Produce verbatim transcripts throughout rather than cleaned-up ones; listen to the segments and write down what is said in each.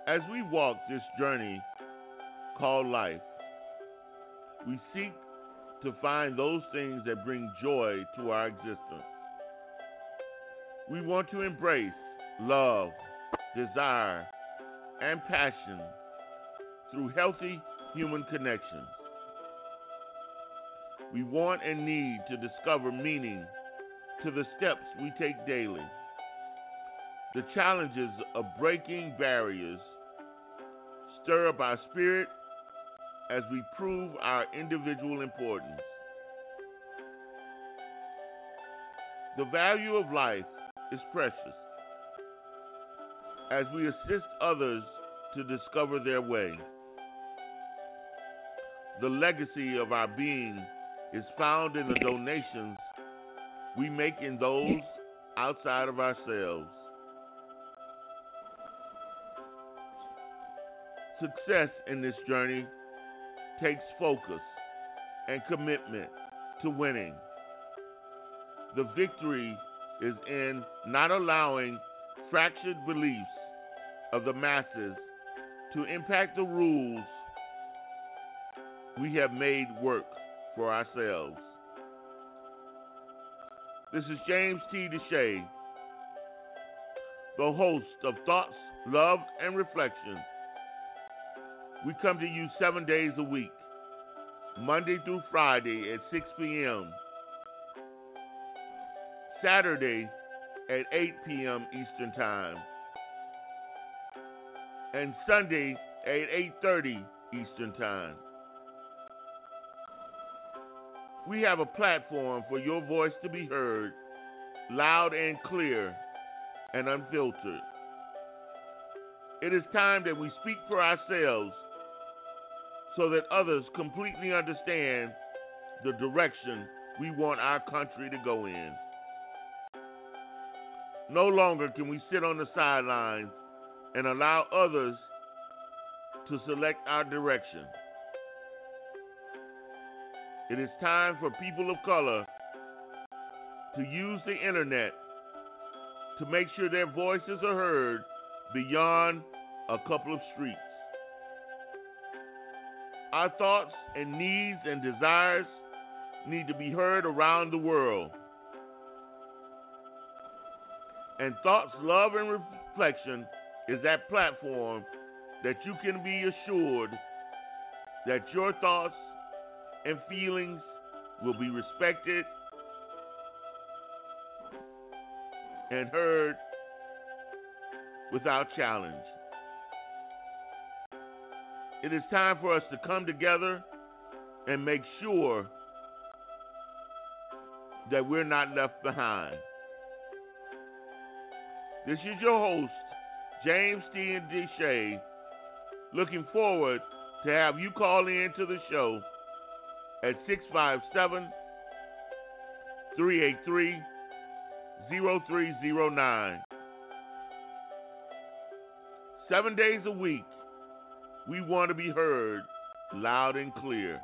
As we walk this journey called life, we seek to find those things that bring joy to our existence. We want to embrace love, desire, and passion through healthy human connections. We want and need to discover meaning to the steps we take daily. The challenges of breaking barriers stir up our spirit as we prove our individual importance. The value of life is precious as we assist others to discover their way. The legacy of our being is found in the donations we make in those outside of ourselves. Success in this journey takes focus and commitment to winning. The victory is in not allowing fractured beliefs of the masses to impact the rules we have made work for ourselves. This is James T. Deshay, the host of Thoughts, Love, and Reflection. We come to you seven days a week, Monday through Friday at six p.m., Saturday at eight p.m. Eastern Time, and Sunday at eight thirty Eastern Time. We have a platform for your voice to be heard, loud and clear and unfiltered. It is time that we speak for ourselves so that others completely understand the direction we want our country to go in. No longer can we sit on the sidelines and allow others to select our direction. It is time for people of color to use the internet to make sure their voices are heard beyond a couple of streets. Our thoughts and needs and desires need to be heard around the world. And Thoughts, Love, and Reflection is that platform that you can be assured that your thoughts and feelings will be respected and heard without challenge. It is time for us to come together and make sure that we're not left behind. This is your host, James T. Deshay, looking forward to have you call in to the show at six five seven, three eight three, zero three zero nine. Seven days a week, we want to be heard loud and clear.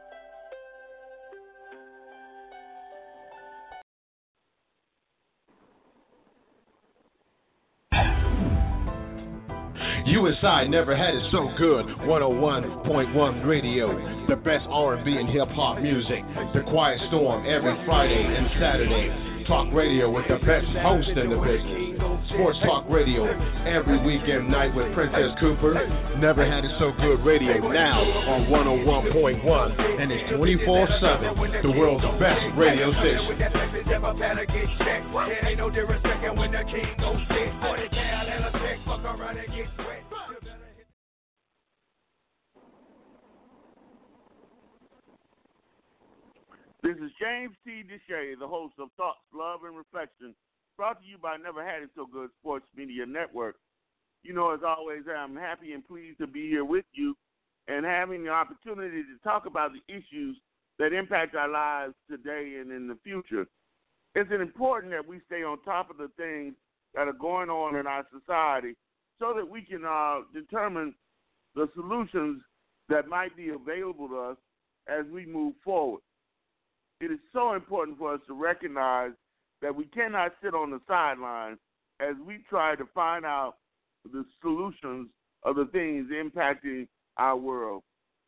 U S I never had it so good. one oh one point one Radio, the best R and B and hip hop music. The Quiet Storm every Friday and Saturday. Talk radio with the best host in the business. Sports Talk Radio every weekend night with Princess Cooper. Never had it so good radio now on one oh one point one, and it's twenty-four seven. The world's best radio station. This is James T. Deshay, the host of Thoughts, Love, and Reflection, brought to you by Never Had It So Good Sports Media Network. You know, as always, I'm happy and pleased to be here with you and having the opportunity to talk about the issues that impact our lives today and in the future. It's important that we stay on top of the things that are going on in our society so that we can uh, determine the solutions that might be available to us as we move forward. It is so important for us to recognize that we cannot sit on the sidelines as we try to find out the solutions of the things impacting our world.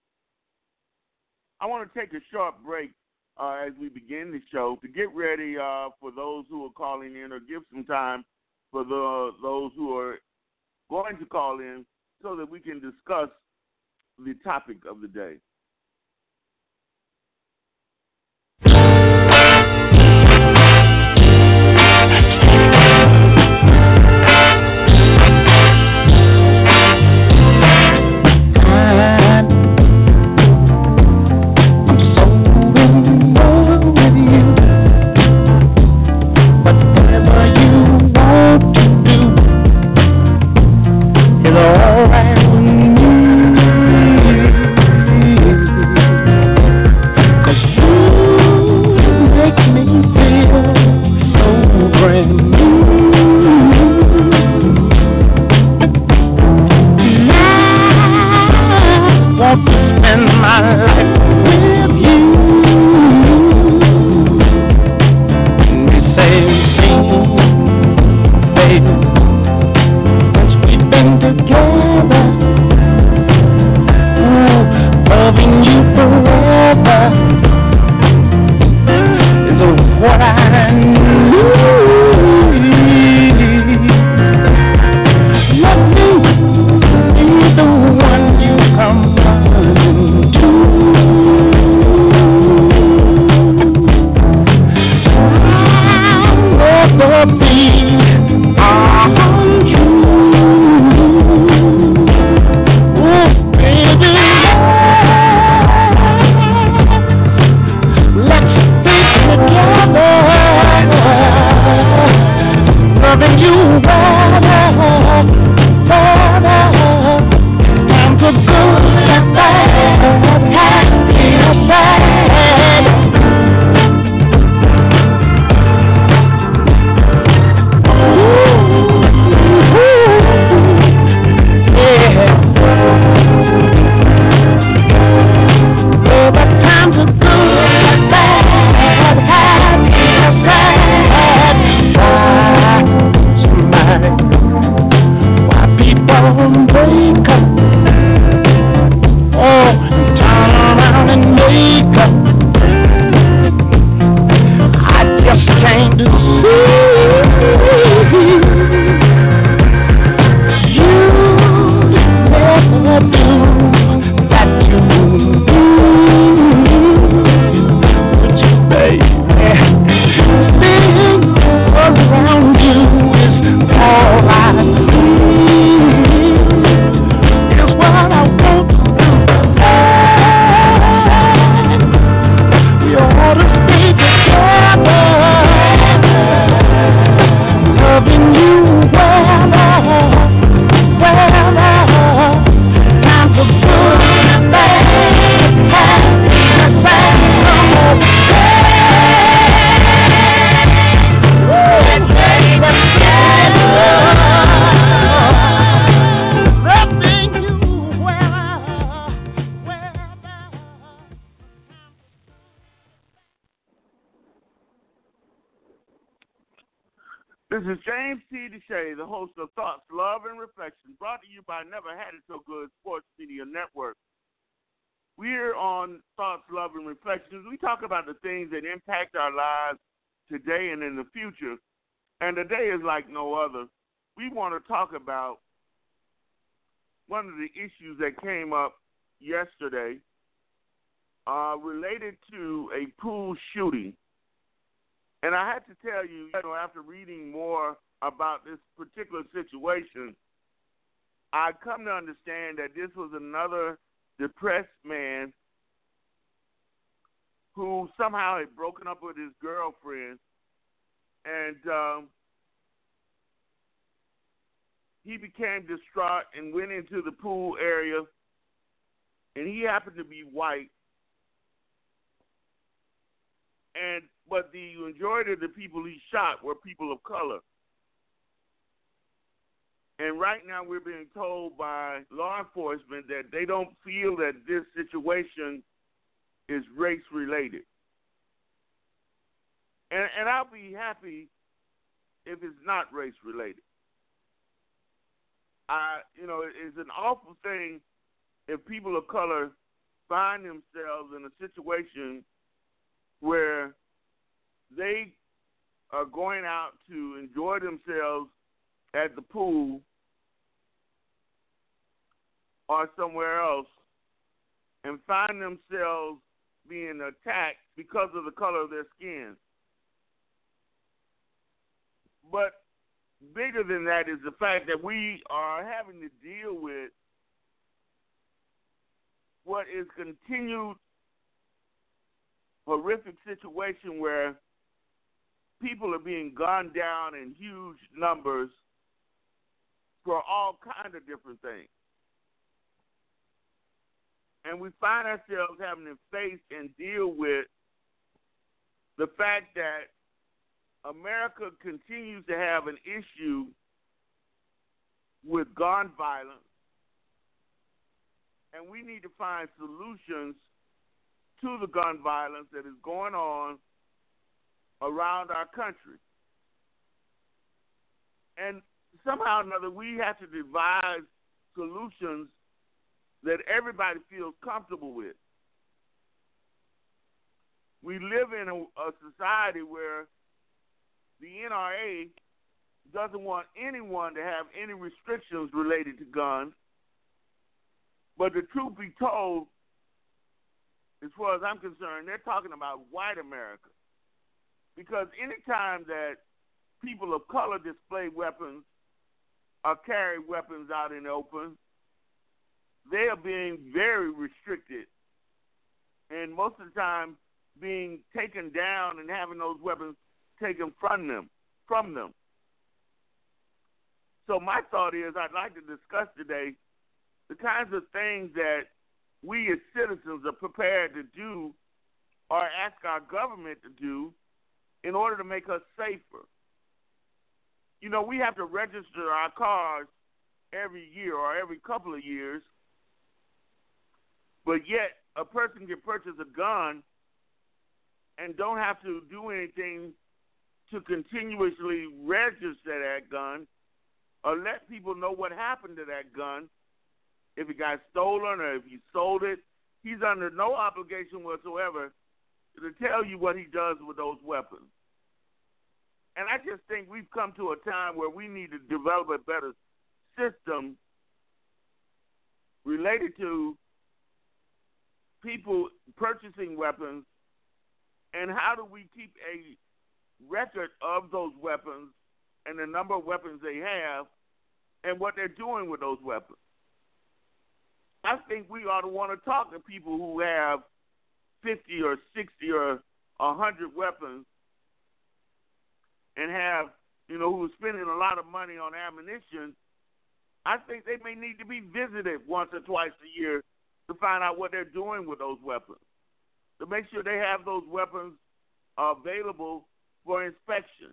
I want to take a short break uh, as we begin the show to get ready uh, for those who are calling in, or give some time for the those who are going to call in so that we can discuss the topic of the day. This is James T. Deshay, the host of Thoughts, Love, and Reflection, brought to you by Never Had It So Good Sports Media Network. We're on Thoughts, Love, and Reflections. We talk about the things that impact our lives today and in the future, and today is like no other. We want to talk about one of the issues that came up yesterday uh, related to a pool shooting. And I had to tell you, you know, after reading more about this particular situation, I come to understand that this was another depressed man who somehow had broken up with his girlfriend, and um, he became distraught and went into the pool area, and he happened to be white. And but the majority of the people he shot were people of color. And right now we're being told by law enforcement that they don't feel that this situation is race-related. And, and I'll be happy if it's not race-related. I, you know, it's an awful thing if people of color find themselves in a situation where they are going out to enjoy themselves at the pool or somewhere else and find themselves being attacked because of the color of their skin. But bigger than that is the fact that we are having to deal with what is continued horrific situation where people are being gunned down in huge numbers for all kinds of different things. And we find ourselves having to face and deal with the fact that America continues to have an issue with gun violence, and we need to find solutions to the gun violence that is going on around our country. And somehow or another, we have to devise solutions that everybody feels comfortable with. We live in a, a society where the N R A doesn't want anyone to have any restrictions related to guns. But the truth be told, as far as I'm concerned, they're talking about white America. Because anytime that people of color display weapons or carry weapons out in the open, they are being very restricted. And most of the time being taken down and having those weapons taken from them, from them. So my thought is I'd like to discuss today the kinds of things that we as citizens are prepared to do or ask our government to do in order to make us safer. You know, we have to register our cars every year or every couple of years, but yet a person can purchase a gun and don't have to do anything to continuously register that gun or let people know what happened to that gun. If it got stolen or if he sold it, he's under no obligation whatsoever to tell you what he does with those weapons. And I just think we've come to a time where we need to develop a better system related to people purchasing weapons, and how do we keep a record of those weapons and the number of weapons they have and what they're doing with those weapons. I think we ought to want to talk to people who have fifty or sixty or one hundred weapons and have, you know, who are spending a lot of money on ammunition. I think they may need to be visited once or twice a year to find out what they're doing with those weapons, to make sure they have those weapons available for inspection.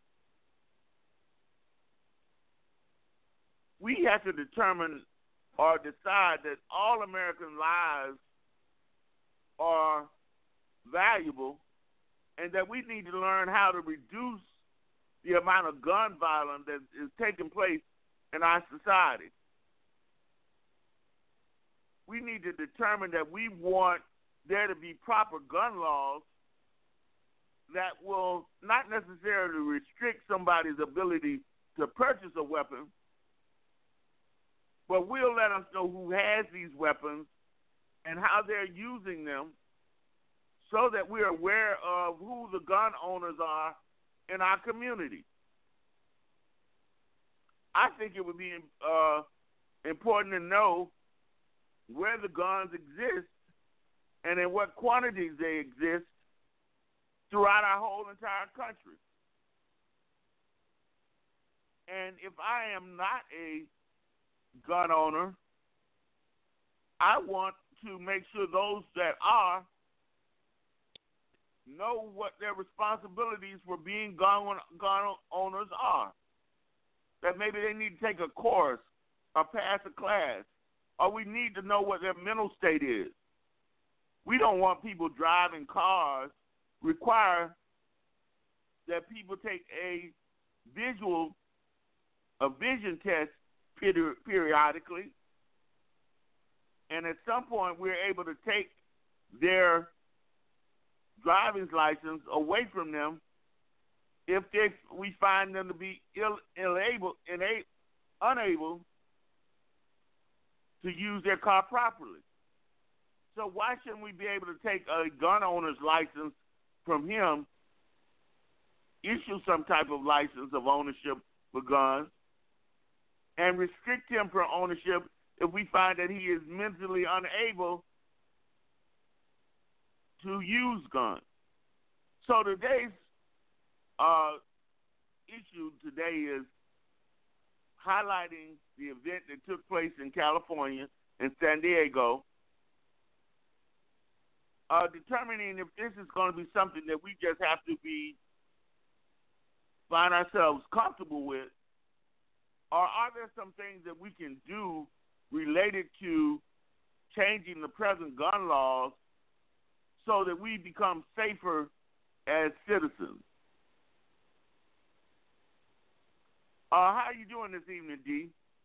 We have to determine or decide that all American lives are valuable and that we need to learn how to reduce the amount of gun violence that is taking place in our society. We need to determine that we want there to be proper gun laws that will not necessarily restrict somebody's ability to purchase a weapon, but will let us know who has these weapons and how they're using them so that we're aware of who the gun owners are in our community. I think it would be uh, important to know where the guns exist and in what quantities they exist throughout our whole entire country. And if I am not a gun owner, I want to make sure those that are know what their responsibilities for being gun, gun owners are. That maybe they need to take a course or pass a class, or we need to know what their mental state is. We don't want people driving cars. Require that people take a visual, a vision test peri- periodically. And at some point, we're able to take their driving license away from them if they, we find them to be ill, able, ina- unable to use their car properly. So why shouldn't we be able to take a gun owner's license from him, issue some type of license of ownership for guns, and restrict him from ownership if we find that he is mentally unable to use guns? So today's uh, issue today is highlighting the event that took place in California and San Diego, uh, determining if this is going to be something that we just have to be find ourselves comfortable with, or are there some things that we can do related to changing the present gun laws so that we become safer as citizens? Uh, how are you doing this evening, D?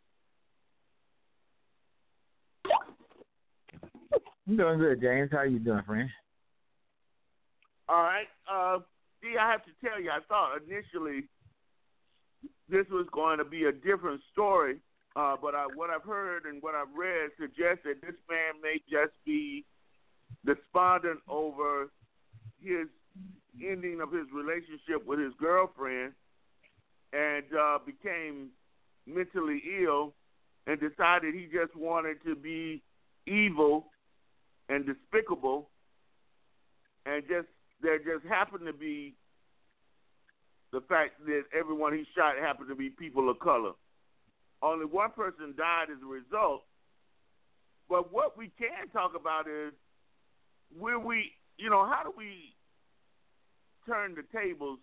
I'm doing good, James. How you doing, friend? All right. Uh, D, I have to tell you, I thought initially this was going to be a different story, uh, but I, what I've heard and what I've read suggests that this man may just be despondent over his ending of his relationship with his girlfriend and uh, became mentally ill and decided he just wanted to be evil and despicable, and just there just happened to be the fact that everyone he shot happened to be people of color. Only one person died as a result. But what we can talk about is where we, you know, how do we turn the tables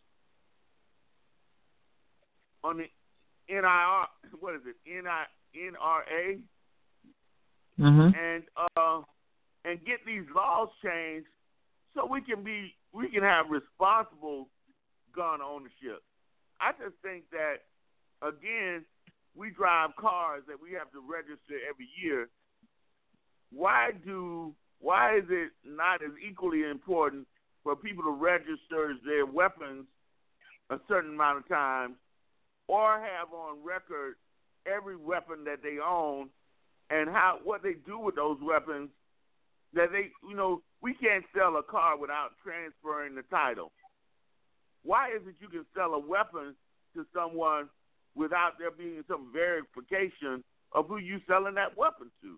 on the N I R, what is it, N I N R A, Mm-hmm. and uh, and get these laws changed so we can be, we can have responsible gun ownership. I just think that, again, we drive cars that we have to register every year. Why do why is it not as equally important for people to register their weapons a certain amount of times, or have on record every weapon that they own and how what they do with those weapons? That they, you know, we can't sell a car without transferring the title. Why is it you can sell a weapon to someone without there being some verification of who you selling that weapon to?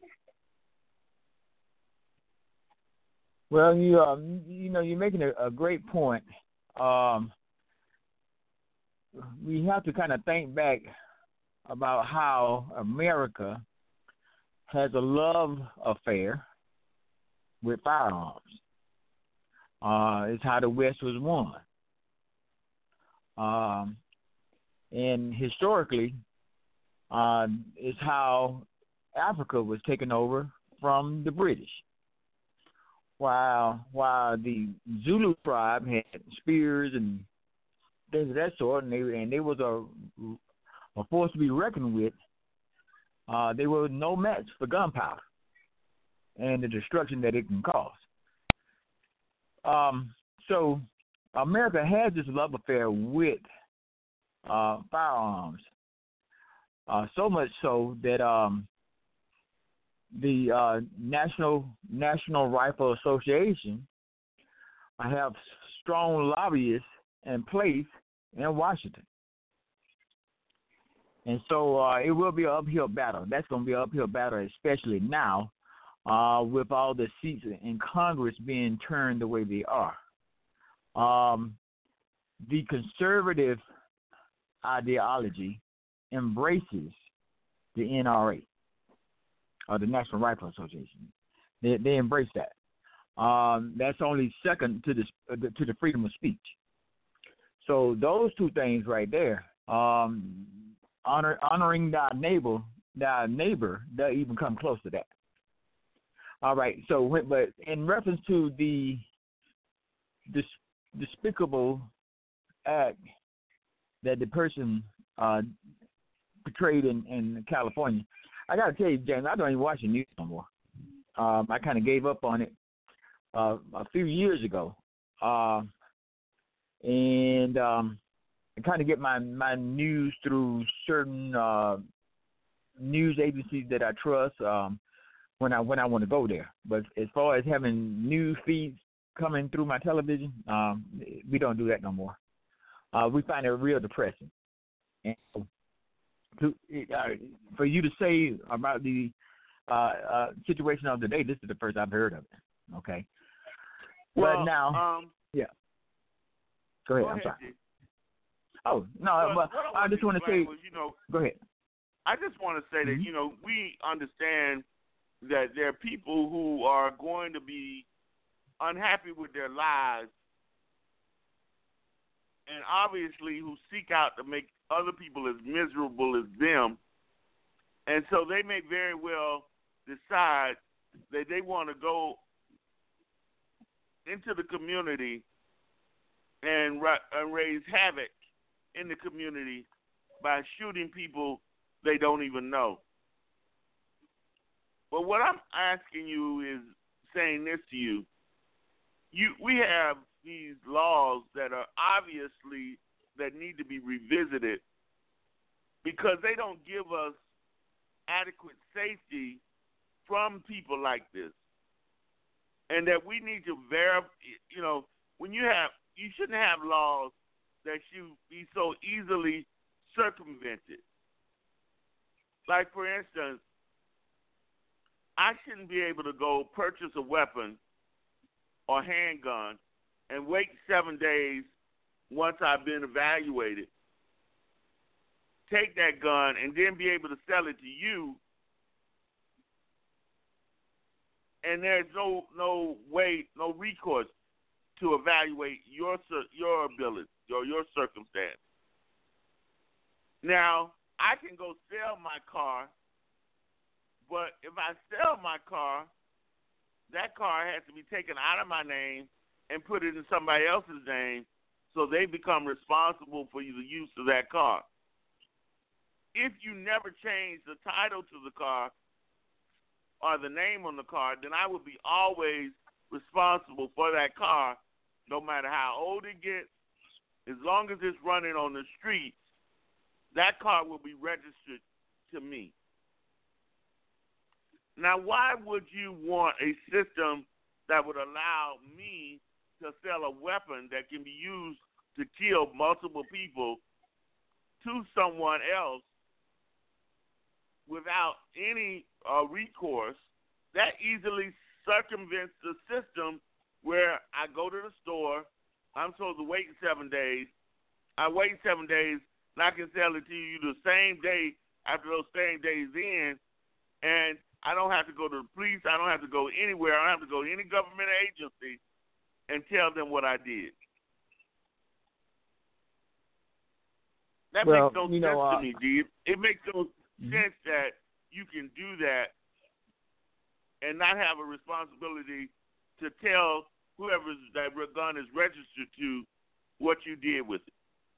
Well, you um, you know, you're making a, a great point. Um, we have to kind of think back about how America has a love affair with firearms. Uh, it's how the West was won. Um, and historically, uh, it's how Africa was taken over from the British. While while the Zulu tribe had spears and things of that sort, and they and they was a, a force to be reckoned with, uh, they were no match for gunpowder and the destruction that it can cause. Um, so America has this love affair with uh, firearms, uh, so much so that um, the uh, National National Rifle Association have strong lobbyists in place in Washington. And so uh, it will be an uphill battle. That's going to be an uphill battle, especially now uh, with all the seats in Congress being turned the way they are. Um, the conservative ideology embraces the N R A, or the National Rifle Association. They, they embrace that. Um, that's only second to the to the freedom of speech. So those two things right there, um, honor, honoring thy neighbor, thy neighbor, doesn't even come close to that. All right. So, but in reference to the dis, despicable act that the person uh, portrayed in, in California. I got to tell you, James, I don't even watch the news no more. Um, I kind of gave up on it uh, a few years ago. Uh, and um, I kind of get my, my news through certain uh, news agencies that I trust um, when I when I want to go there. But as far as having news feeds coming through my television, um, we don't do that no more. Uh, we find it real depressing. And to, uh, for you to say about the uh, uh, situation of the day, this is the first I've heard of it. Okay. Well, but now, um, yeah. Go ahead. Go I'm ahead, sorry. G. Oh no, Well, but I, I just want to say. was, you know, go ahead. I just want to say mm-hmm. that you know we understand that there are people who are going to be unhappy with their lives, and obviously who seek out to make other people as miserable as them, and so they may very well decide that they want to go into the community and, and raise havoc in the community by shooting people they don't even know. But what I'm asking you is saying this to you. You we have these laws that are obviously that need to be revisited because they don't give us adequate safety from people like this. And that we need to verify, you know, when you have, you shouldn't have laws that should be so easily circumvented. Like, for instance, I shouldn't be able to go purchase a weapon or handgun and wait seven days once I've been evaluated, take that gun, and then be able to sell it to you, and there's no no way, no recourse to evaluate your your ability or your circumstance. Now, I can go sell my car, but if I sell my car, that car has to be taken out of my name and put it in somebody else's name so they become responsible for the use of that car. If you never change the title to the car or the name on the car, then I would be always responsible for that car, no matter how old it gets. As long as it's running on the streets, that car will be registered to me. Now, why would you want a system that would allow me to sell a weapon that can be used to kill multiple people to someone else without any uh, recourse? That easily circumvents the system where I go to the store, I'm supposed to wait seven days. I wait seven days, and I can sell it to you the same day after those same days in, and I don't have to go to the police. I don't have to go anywhere. I don't have to go to any government agency and tell them what I did. That well, makes no you sense know, uh, to me, D. It makes no mm-hmm. sense that you can do that and not have a responsibility to tell whoever that gun is registered to what you did with it.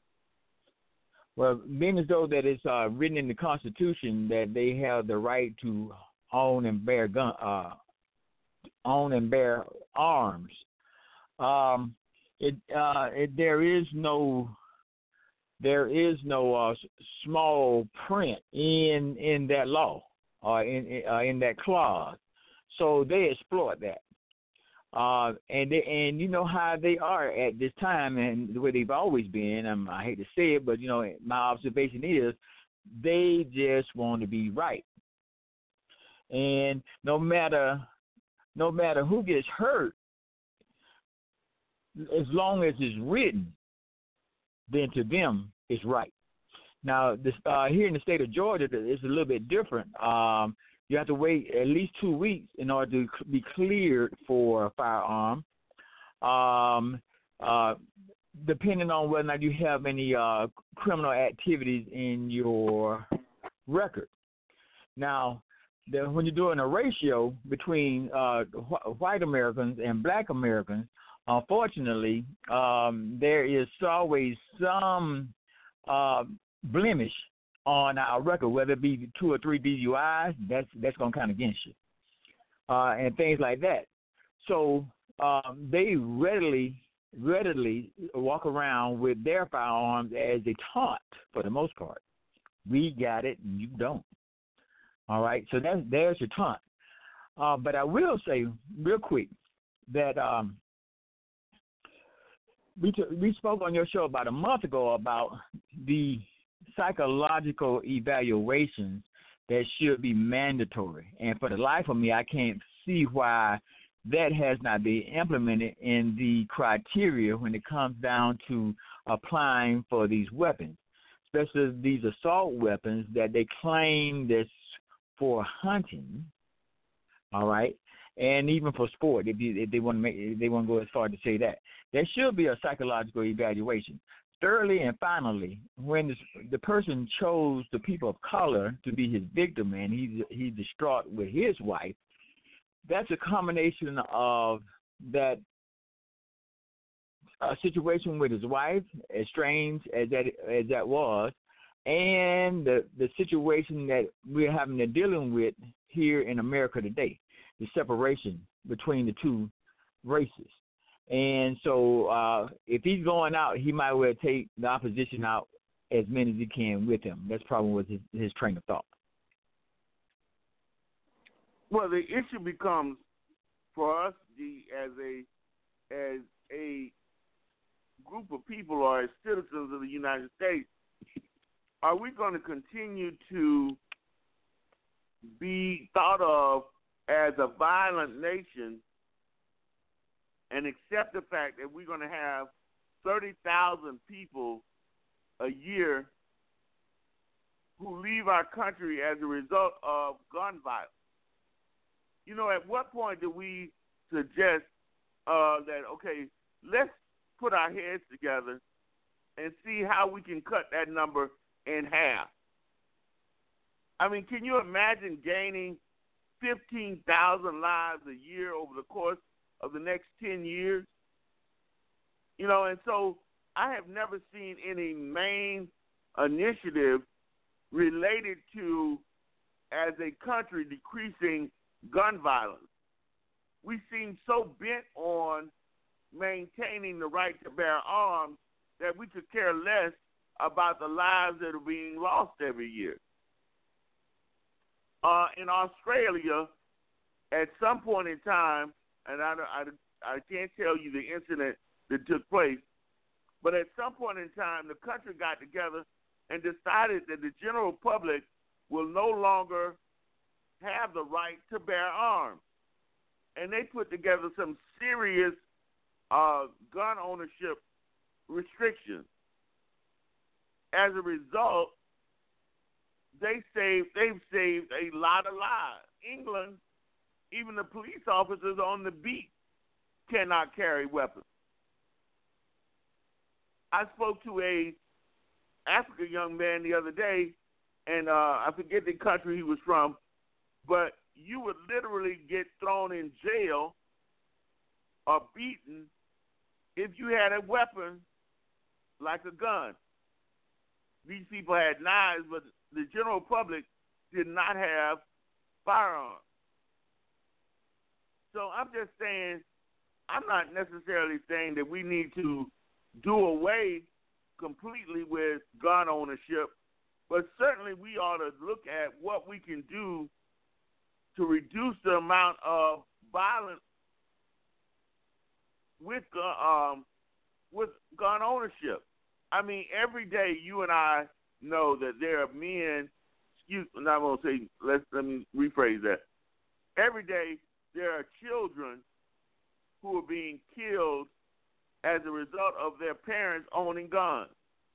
Well, being as though that it's uh, written in the Constitution that they have the right to own and bear gun, uh, own and bear arms, um, it, uh, it there is no there is no uh, small print in in that law or uh, in uh, in that clause, so they exploit that. Uh, and they, and you know how they are at this time, and the way they've always been. Um, I hate to say it, but you know my observation is they just want to be right. And no matter no matter who gets hurt, as long as it's written, then to them it's right. Now, this, uh, here in the state of Georgia, it's a little bit different. Um, You have to wait at least two weeks in order to be cleared for a firearm, um, uh, depending on whether or not you have any uh, criminal activities in your record. Now, the, when you're doing a ratio between uh, wh- white Americans and black Americans, unfortunately, um, there is always some uh, blemish on our record, whether it be two or three D U Is, that's that's going to count against you, uh, and things like that. So um, they readily readily walk around with their firearms as a taunt for the most part. We got it, and you don't. All right, so that's, there's your taunt. Uh, but I will say real quick that um, we t- we spoke on your show about a month ago about the psychological evaluations that should be mandatory. And for the life of me, I can't see why that has not been implemented in the criteria when it comes down to applying for these weapons, especially these assault weapons that they claim that's for hunting, all right, and even for sport, if, you, if they want to make, if they want to go as far as to say that. There should be a psychological evaluation. Thirdly and finally, when the, the person chose the people of color to be his victim and he's, he's distraught with his wife, that's a combination of that uh, situation with his wife, as strange as that as that was, and the, the situation that we're having to dealing with here in America today, the separation between the two races. And so uh, if he's going out, he might well take the opposition out as many as he can with him. That's probably was his, his train of thought. Well, the issue becomes for us, the, as a as a group of people or as citizens of the United States, are we going to continue to be thought of as a violent nation and accept the fact that we're going to have thirty thousand people a year who leave our country as a result of gun violence? You know, at what point do we suggest uh, that, okay, let's put our heads together and see how we can cut that number in half? I mean, can you imagine gaining fifteen thousand lives a year over the course of the next ten years? You know, and so I have never seen any main initiative related to, as a country, decreasing gun violence. We seem so bent on maintaining the right to bear arms that we could care less about the lives that are being lost every year. Uh, in Australia, at some point in time, and I, I, I can't tell you the incident that took place, but at some point in time, the country got together and decided that the general public will no longer have the right to bear arms. And they put together some serious uh, gun ownership restrictions. As a result, they saved, they've saved a lot of lives. England, even the police officers on the beat cannot carry weapons. I spoke to a African young man the other day, and uh, I forget the country he was from, but you would literally get thrown in jail or beaten if you had a weapon like a gun. These people had knives, but the general public did not have firearms. So I'm just saying, I'm not necessarily saying that we need to do away completely with gun ownership, but certainly we ought to look at what we can do to reduce the amount of violence with um with gun ownership. I mean, every day you and I know that there are men. Excuse me, I'm gonna say. Let's let me rephrase that. Every day there are children who are being killed as a result of their parents owning guns.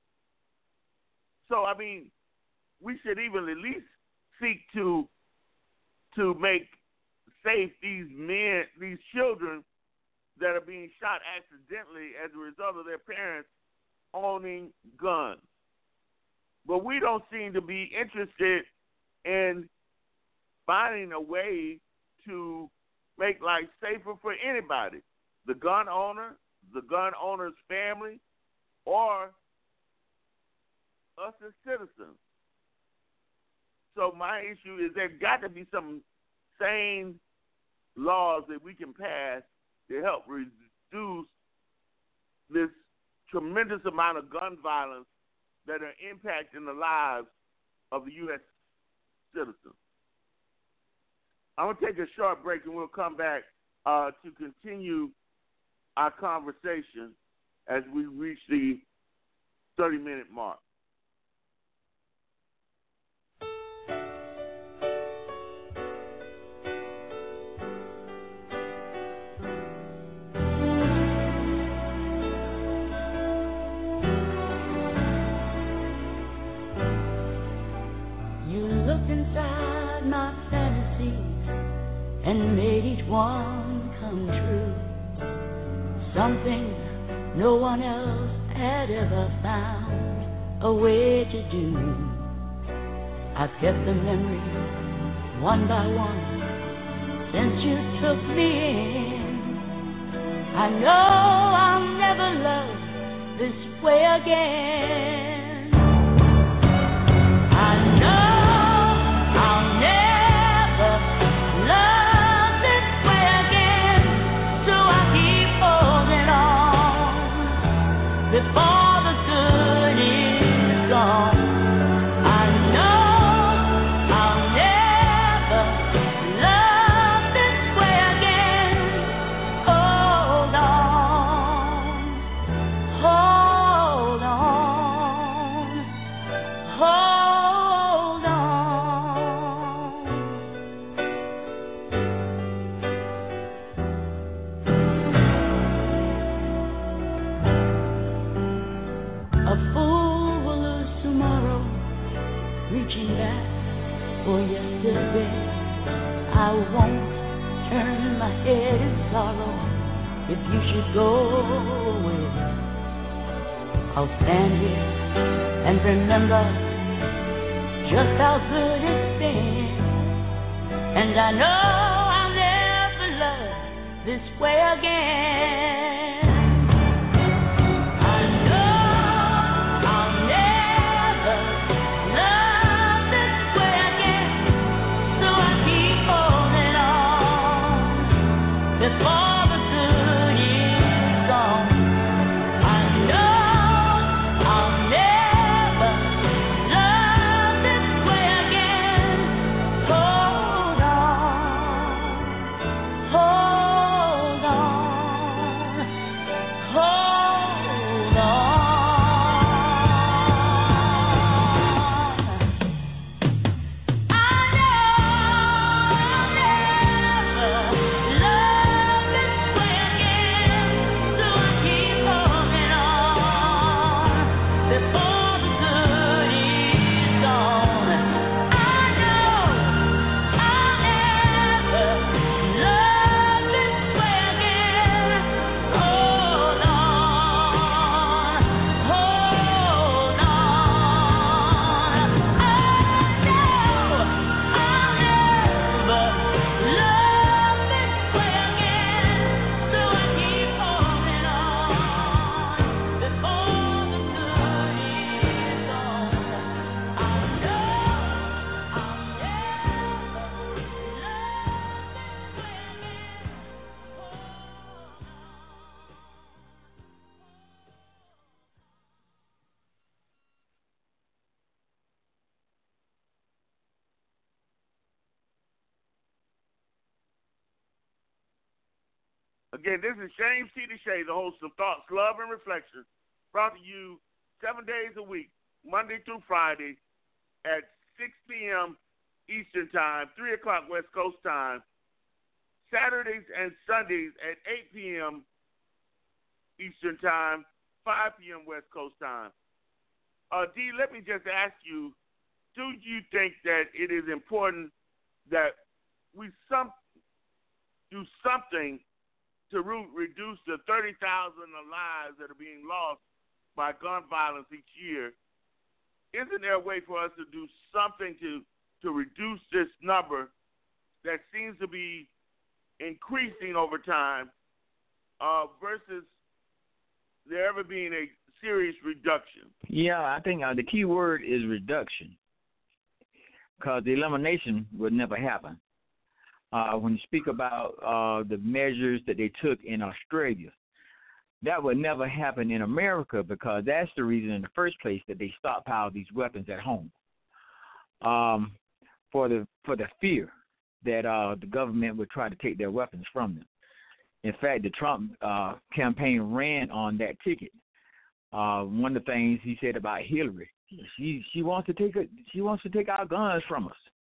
So I mean, we should even at least seek to to make safe these men, these children that are being shot accidentally as a result of their parents owning guns. But we don't seem to be interested in finding a way to make life safer for anybody, the gun owner, the gun owner's family, or us as citizens. So my issue is there's got to be some sane laws that we can pass to help reduce this tremendous amount of gun violence that are impacting the lives of the U S citizens. I'm going to take a short break, and we'll come back uh, to continue our conversation as we reach the thirty-minute mark. And made each one come true. Something no one else had ever found a way to do. I've kept the memories one by one since you took me in. I know I'll never love this way again. I know I'll never before the good is gone. I know I'll never love this way again. Hold on, hold on, hold A fool will lose tomorrow, reaching back for yesterday. I won't turn my head in sorrow if you should go away. I'll stand here and remember just how good it's been. And I know I'll never love this way again. Before the good is gone, I know I'll never love this way again. Hold on, hold on, hold on. I know I'll never love this way again, so I keep holding on before the good is gone. I know I'll never love this way again. Hold on, hold on. I know I'll never love this way again, so I keep holding on before the good is gone. I know I'll never love this way Again, this is James T. Deshay, the host of Thoughts, Love, and Reflection, brought to you seven days a week, Monday through Friday, at six p.m. Eastern Time, three o'clock West Coast Time, Saturdays and Sundays at eight p.m. Eastern Time, five p.m. West Coast Time. Uh, D, let me just ask you, do you think that it is important that we some do something to re- reduce the thirty thousand lives that are being lost by gun violence each year? Isn't there a way for us to do something to, to reduce this number that seems to be increasing over time uh, versus there ever being a serious reduction? Yeah, I think uh, the key word is reduction. because the elimination would never happen. Uh, when you speak about uh, the measures that they took in Australia, that would never happen in America because that's the reason in the first place that they stockpiled these weapons at home, um, for the for the fear that uh, the government would try to take their weapons from them. In fact, the Trump uh, campaign ran on that ticket. Uh, one of the things he said about Hillary, she she wants to take a, she wants to take our guns from us.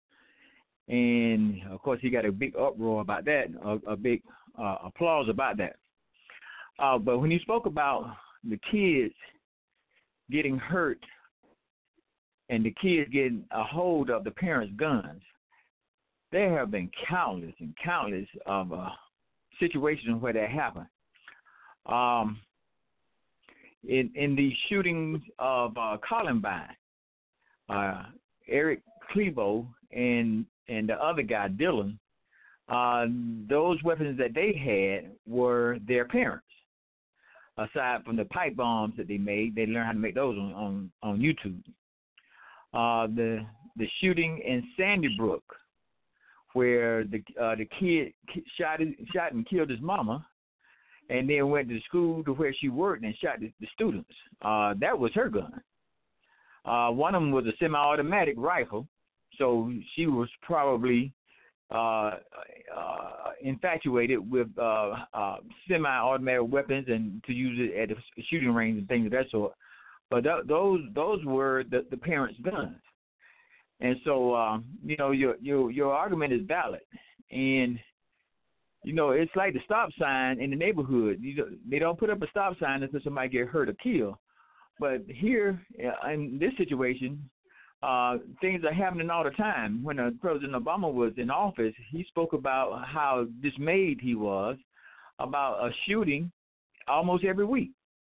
And, of course, he got a big uproar about that, a, a big uh, applause about that. Uh, but when he spoke about the kids getting hurt and the kids getting a hold of the parents' guns, there have been countless and countless of uh, situations where that happened. Um, in, in the shootings of uh, Columbine, uh, Eric Clevo and and the other guy, Dylan, uh, those weapons that they had were their parents. Aside from the pipe bombs that they made, they learned how to make those on, on, on YouTube. Uh, the the shooting in Sandy Brook, where the uh, the kid shot shot and killed his mama, and then went to school to where she worked and shot the, the students. Uh, that was her gun. Uh, one of them was a semi-automatic rifle. So she was probably uh, uh, infatuated with uh, uh, semi-automatic weapons and to use it at a shooting range and things of that sort. But th- those those were the, the parents' guns, and so um, you know your your your argument is valid. And you know it's like the stop sign in the neighborhood. You, they don't put up a stop sign until somebody get hurt or killed. But here in this situation, Uh, things are happening all the time. When uh, President Obama was in office, he spoke about how dismayed he was about a shooting almost every week,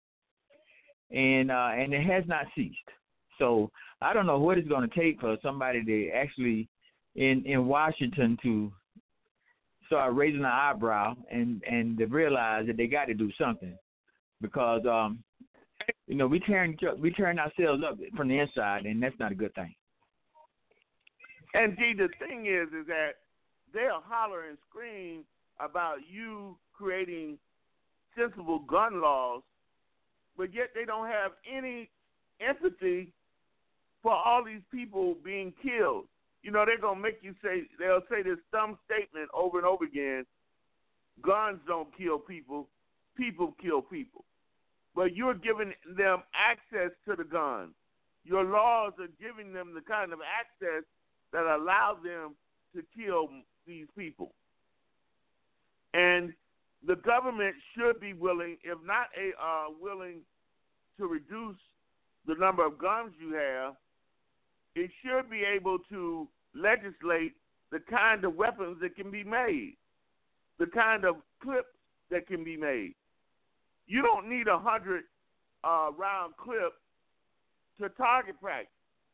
and uh, and it has not ceased. So I don't know what it's going to take for somebody to actually in, in Washington to start raising an eyebrow and, and to realize that they got to do something, because um, you know, we tearing we tearing ourselves up from the inside, and that's not a good thing. And G, the thing is, is that they'll holler and scream about you creating sensible gun laws, but yet they don't have any empathy for all these people being killed. You know, they're gonna make you say they'll say this dumb statement over and over again: guns don't kill people, people kill people. But you're giving them access to the guns. Your laws are giving them the kind of access that allow them to kill these people. And the government should be willing, if not a, uh, willing to reduce the number of guns you have, it should be able to legislate the kind of weapons that can be made, the kind of clips that can be made. You don't need a hundred uh, round clip to target practice.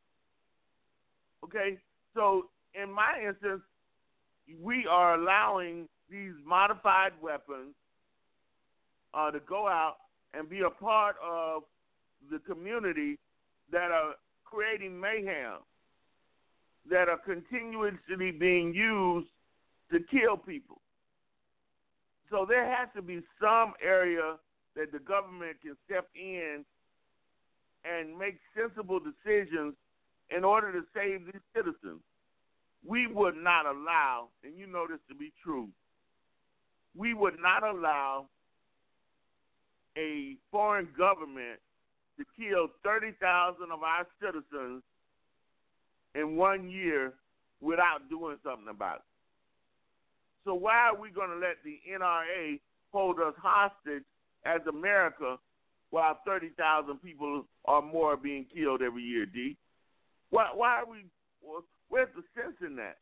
Okay, so in my instance, we are allowing these modified weapons uh, to go out and be a part of the community that are creating mayhem, that are continuously being used to kill people. So there has to be some area that the government can step in and make sensible decisions in order to save these citizens. We would not allow, and you know this to be true, we would not allow a foreign government to kill thirty thousand of our citizens in one year without doing something about it. So why are we going to let the N R A hold us hostage as America while thirty thousand people or more are being killed every year, D? Why, why are we, where's the sense in that?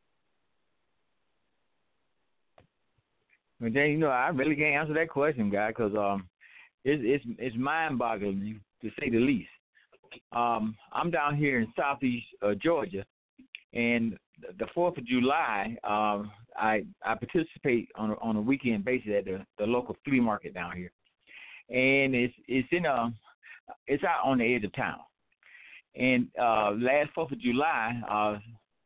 Well, Jay, you know, I really can't answer that question, guy, because um, it's, it's, it's mind-boggling, to say the least. Um, I'm down here in southeast uh, Georgia, and the fourth of July, um, I I participate on a, on a weekend basis at the, the local flea market down here, and it's it's in a it's out on the edge of town. And uh, last fourth of July, uh,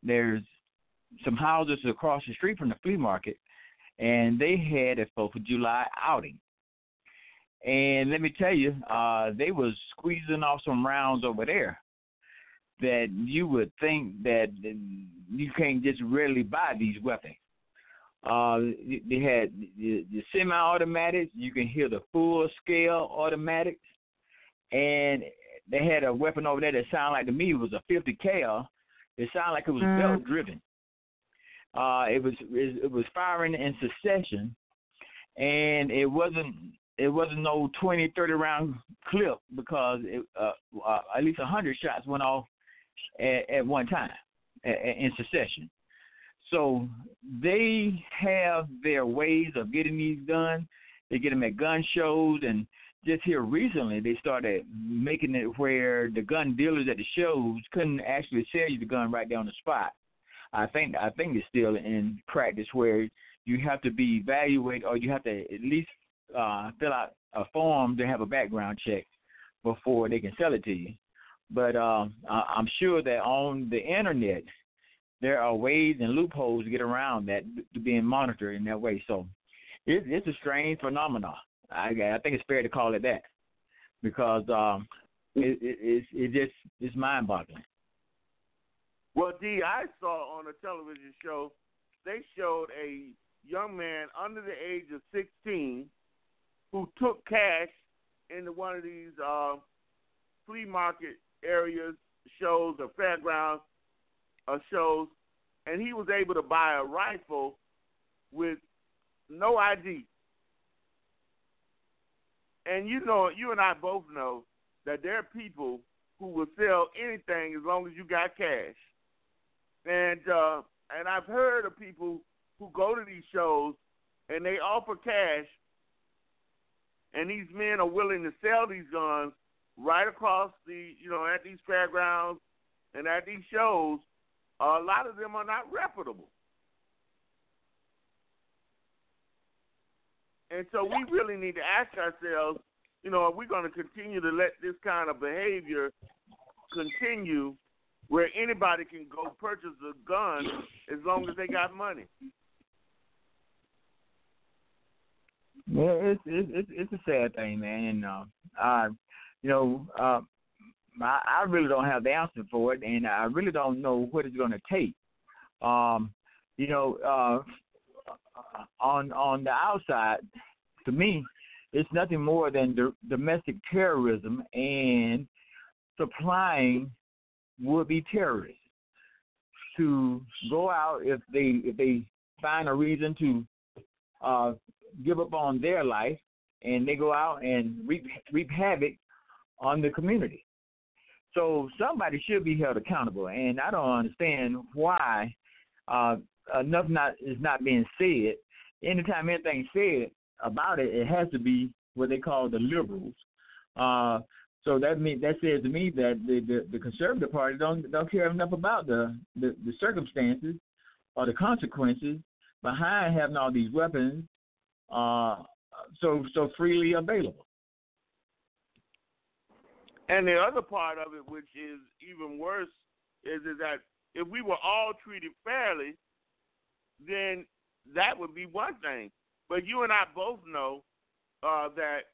there's some houses across the street from the flea market, and they had a Fourth of July outing. And let me tell you, uh, they was squeezing off some rounds over there that you would think that you can't just readily buy these weapons. Uh, they had the, the semi-automatics. You can hear the full-scale automatics. And they had a weapon over there that sounded like to me it was a fifty cal. It sounded like it was mm. belt-driven. Uh, it was it, it was firing in succession, and it wasn't it wasn't no twenty, thirty round clip because it, uh, uh, at least one hundred shots went off at, at one time at, at, in succession. So they have their ways of getting these guns. They get them at gun shows, and just here recently they started making it where the gun dealers at the shows couldn't actually sell you the gun right there on the spot. I think I think it's still in practice where you have to be evaluated, or you have to at least uh, fill out a form to have a background check before they can sell it to you. But um, I'm sure that on the internet there are ways and loopholes to get around that, to being monitored in that way. So it, it's a strange phenomenon. I, I think it's fair to call it that, because um, it, it, it's it just it's mind-boggling. Well, D, I saw on a television show, they showed a young man under the age of sixteen who took cash into one of these uh, flea market areas, shows, or fairground uh, shows, and he was able to buy a rifle with no I D. And you know, you and I both know that there are people who will sell anything as long as you got cash. And uh, and I've heard of people who go to these shows and they offer cash, and these men are willing to sell these guns right across the, you know, at these fairgrounds and at these shows. Uh, a lot of them are not reputable. And so we really need to ask ourselves, you know, are we going to continue to let this kind of behavior continue, where anybody can go purchase a gun as long as they got money? Yeah, it's it's it's a sad thing, man. And uh, I, you know, uh, I, I really don't have the answer for it, and I really don't know what it's going to take. Um, you know, uh, on on the outside, to me, it's nothing more than do, domestic terrorism and supplying would-be terrorists to go out if they if they find a reason to uh, give up on their life, and they go out and reap, reap havoc on the community. So somebody should be held accountable, and I don't understand why uh, enough not is not being said. Anytime anything's said about it, it has to be what they call the liberals. Uh, So that mean that says to me that the, the, the Conservative Party don't don't care enough about the, the, the circumstances or the consequences behind having all these weapons uh, so so freely available. And the other part of it, which is even worse, is, is that if we were all treated fairly, then that would be one thing. But you and I both know uh, that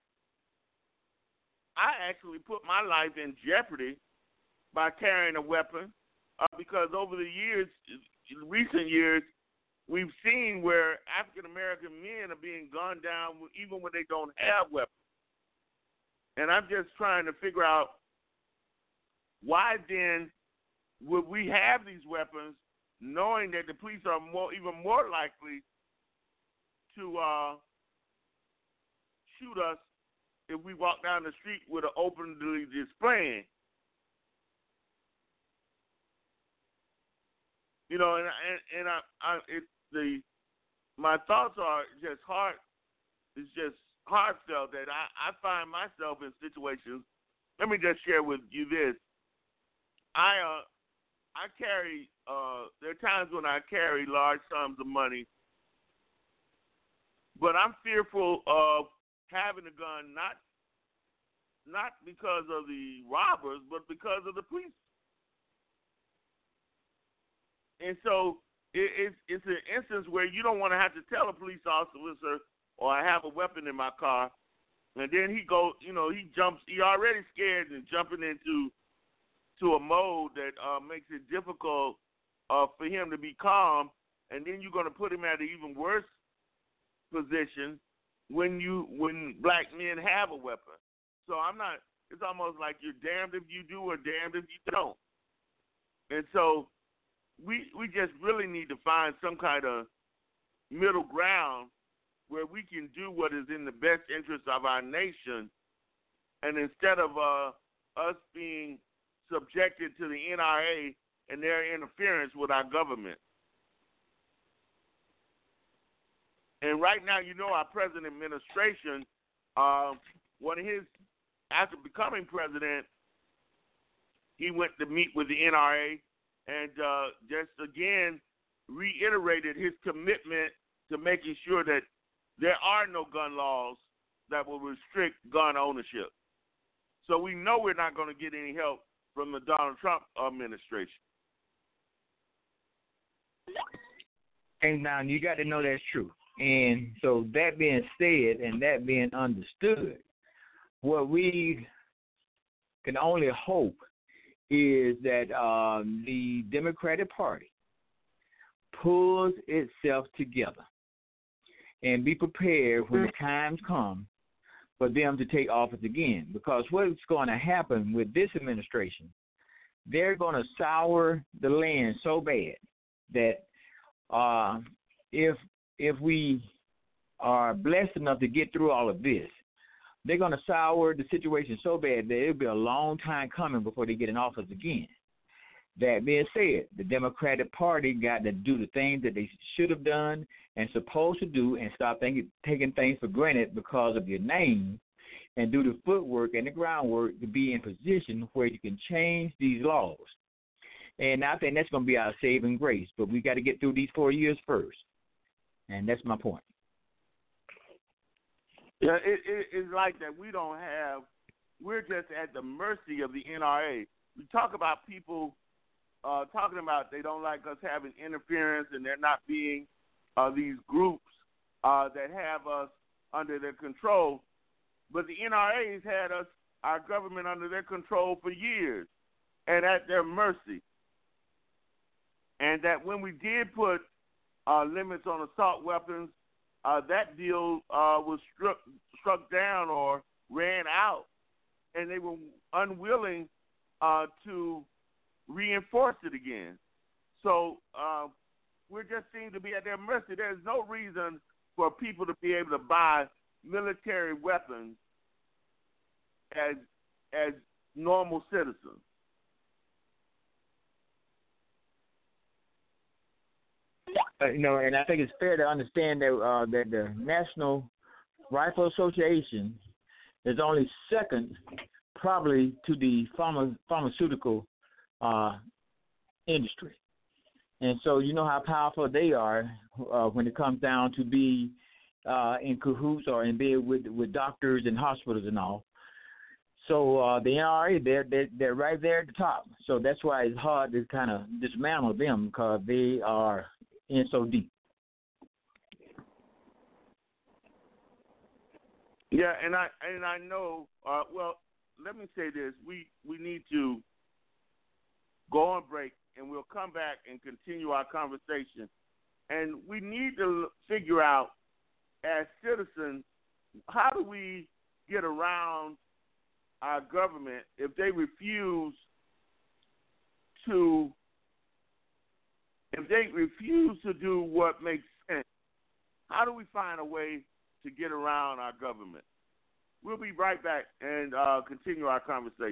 I actually put my life in jeopardy by carrying a weapon uh, because over the years, in recent years, we've seen where African-American men are being gunned down even when they don't have weapons. And I'm just trying to figure out why then would we have these weapons knowing that the police are more, even more likely to uh, shoot us if we walk down the street with an openly displaying. You know, and and, and I, I it the my thoughts are just heart it's just heartfelt that I, I find myself in situations. Let me just share with you this. I uh I carry uh there are times when I carry large sums of money, but I'm fearful of having a gun not not because of the robbers, but because of the police. and so it, it's it's an instance where you don't want to have to tell a police officer, or I have a weapon in my car, and then he go, you know, he jumps. He already scared and jumping into to a mode that uh, makes it difficult uh, for him to be calm, and then you're going to put him at an even worse position when you when black men have a weapon. So I'm not. It's almost like you're damned if you do or damned if you don't. And so we we just really need to find some kind of middle ground where we can do what is in the best interest of our nation, and instead of uh, us being subjected to the N R A and their interference with our government. And right now, you know, our present administration, uh, one of his, after becoming president, he went to meet with the N R A and uh, just again reiterated his commitment to making sure that there are no gun laws that will restrict gun ownership. So we know we're not going to get any help from the Donald Trump administration. And now you got to know that's true. And so that being said and that being understood, what we can only hope is that um, the Democratic Party pulls itself together and be prepared when the times come for them to take office again. Because what's going to happen with this administration, they're going to sour the land so bad that uh, if if we are blessed enough to get through all of this, they're going to sour the situation so bad that it'll be a long time coming before they get in office again. That being said, the Democratic Party got to do the things that they should have done and supposed to do and stop thinking, taking things for granted because of your name, and do the footwork and the groundwork to be in position where you can change these laws. And I think that's going to be our saving grace. But we got to get through these four years first. And that's my point. Yeah, it, it, it's like that we don't have, we're just at the mercy of the N R A. We talk about people uh, talking about they don't like us having interference and there not being uh, these groups uh, that have us under their control. But the N R A's had us, our government, under their control for years and at their mercy. And that when we did put uh, limits on assault weapons, uh, that deal uh, was struck, struck down or ran out, and they were unwilling uh, to reinforce it again. So uh, we just seem to be at their mercy. There's no reason for people to be able to buy military weapons as as normal citizens. Uh, you know, and I think it's fair to understand that uh, that the National Rifle Association is only second, probably, to the pharma, pharmaceutical uh, industry, and so you know how powerful they are uh, when it comes down to be uh, in cahoots or in bed with with doctors and hospitals and all. So uh, the N R A, they're, they're they're right there at the top. So that's why it's hard to kind of dismantle them because they are in so deep. Yeah, and I and I know. Uh, well, let me say this: we we need to go on break, and we'll come back and continue our conversation. And we need to figure out, as citizens, how do we get around our government if they refuse to if they refuse to do what makes sense. How do we find a way to get around our government? We'll be right back and uh, continue our conversation.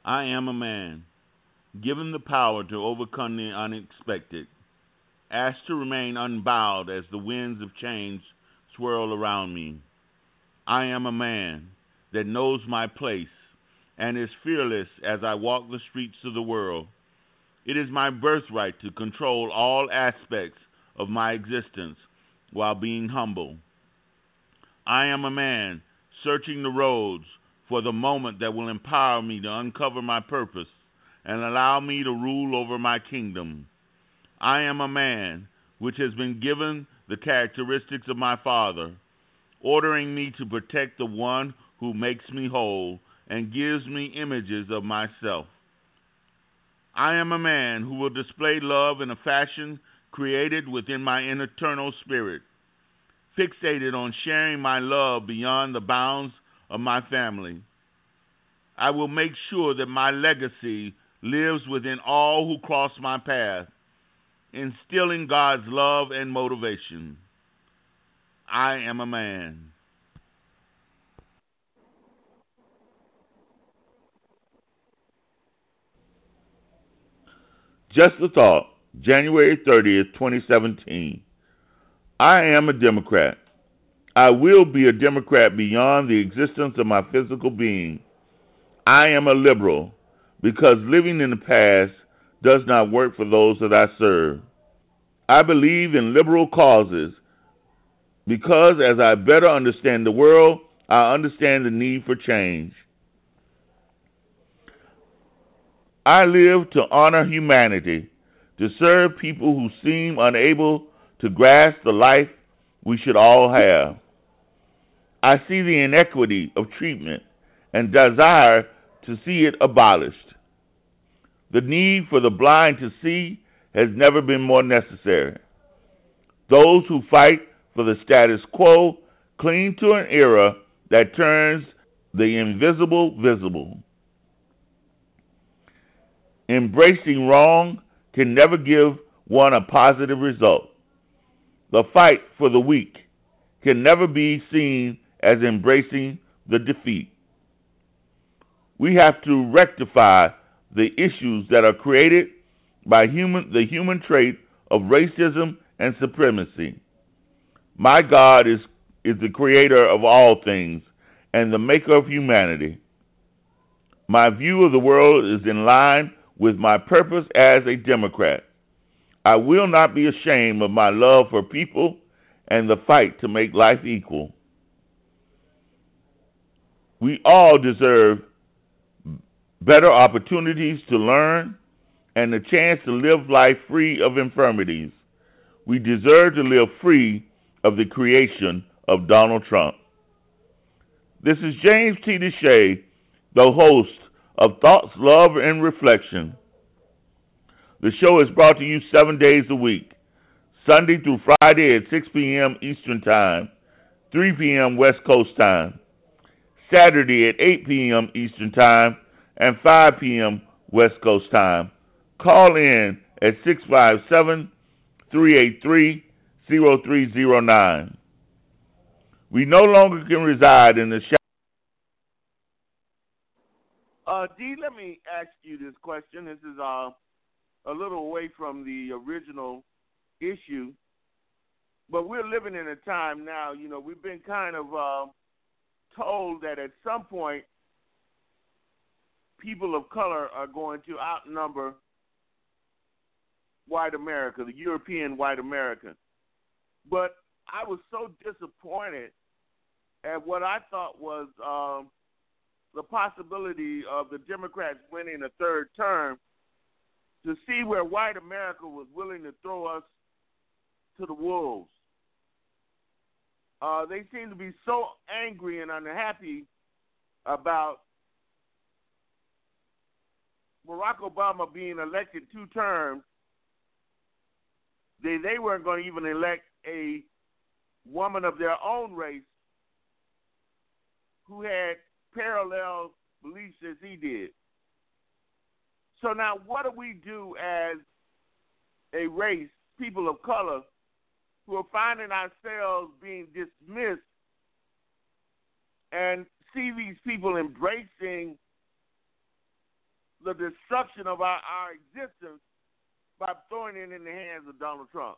I am a man, given the power to overcome the unexpected, asked to remain unbowed as the winds of change swirl around me. I am a man that knows my place and is fearless as I walk the streets of the world. It is my birthright to control all aspects of my existence while being humble. I am a man searching the roads for the moment that will empower me to uncover my purpose and allow me to rule over my kingdom. I am a man which has been given the characteristics of my Father, ordering me to protect the one who makes me whole and gives me images of myself. I am a man who will display love in a fashion created within my internal spirit, fixated on sharing my love beyond the bounds of my family. I will make sure that my legacy lives within all who cross my path, instilling God's love and motivation. I am a man. Just a thought, January thirtieth, twenty seventeen. I am a Democrat. I will be a Democrat beyond the existence of my physical being. I am a liberal because living in the past does not work for those that I serve. I believe in liberal causes because as I better understand the world, I understand the need for change. I live to honor humanity, to serve people who seem unable to grasp the life we should all have. I see the inequity of treatment and desire to see it abolished. The need for the blind to see has never been more necessary. Those who fight for the status quo cling to an era that turns the invisible visible. Embracing wrong can never give one a positive result. The fight for the weak can never be seen as embracing the defeat. We have to rectify the issues that are created by human, the human trait of racism and supremacy. My God is, is the creator of all things and the maker of humanity. My view of the world is in line with my purpose as a Democrat. I will not be ashamed of my love for people and the fight to make life equal. We all deserve better opportunities to learn and the chance to live life free of infirmities. We deserve to live free of the creation of Donald Trump. This is James T. Deshay, the host of Thoughts, Love, and Reflection. The show is brought to you seven days a week, Sunday through Friday at six p.m. Eastern Time, three p.m. West Coast Time, Saturday at eight p.m. Eastern Time, and five p.m. West Coast Time. Call in at six five seven, three eight three, zero three zero nine. We no longer can reside in the shadow. Uh, D, let me ask you this question. This is uh, a little away from the original issue, but we're living in a time now, you know, we've been kind of uh, told that at some point people of color are going to outnumber white America, the European white America. But I was so disappointed at what I thought was um, the possibility of the Democrats winning a third term, to see where white America was willing to throw us to the wolves. Uh, they seem to be so angry and unhappy about Barack Obama being elected two terms. They, they weren't going to even elect a woman of their own race who had parallel beliefs as he did. So now what do we do as a race, people of color, who are finding ourselves being dismissed and see these people embracing the destruction of our, our existence by throwing it in the hands of Donald Trump.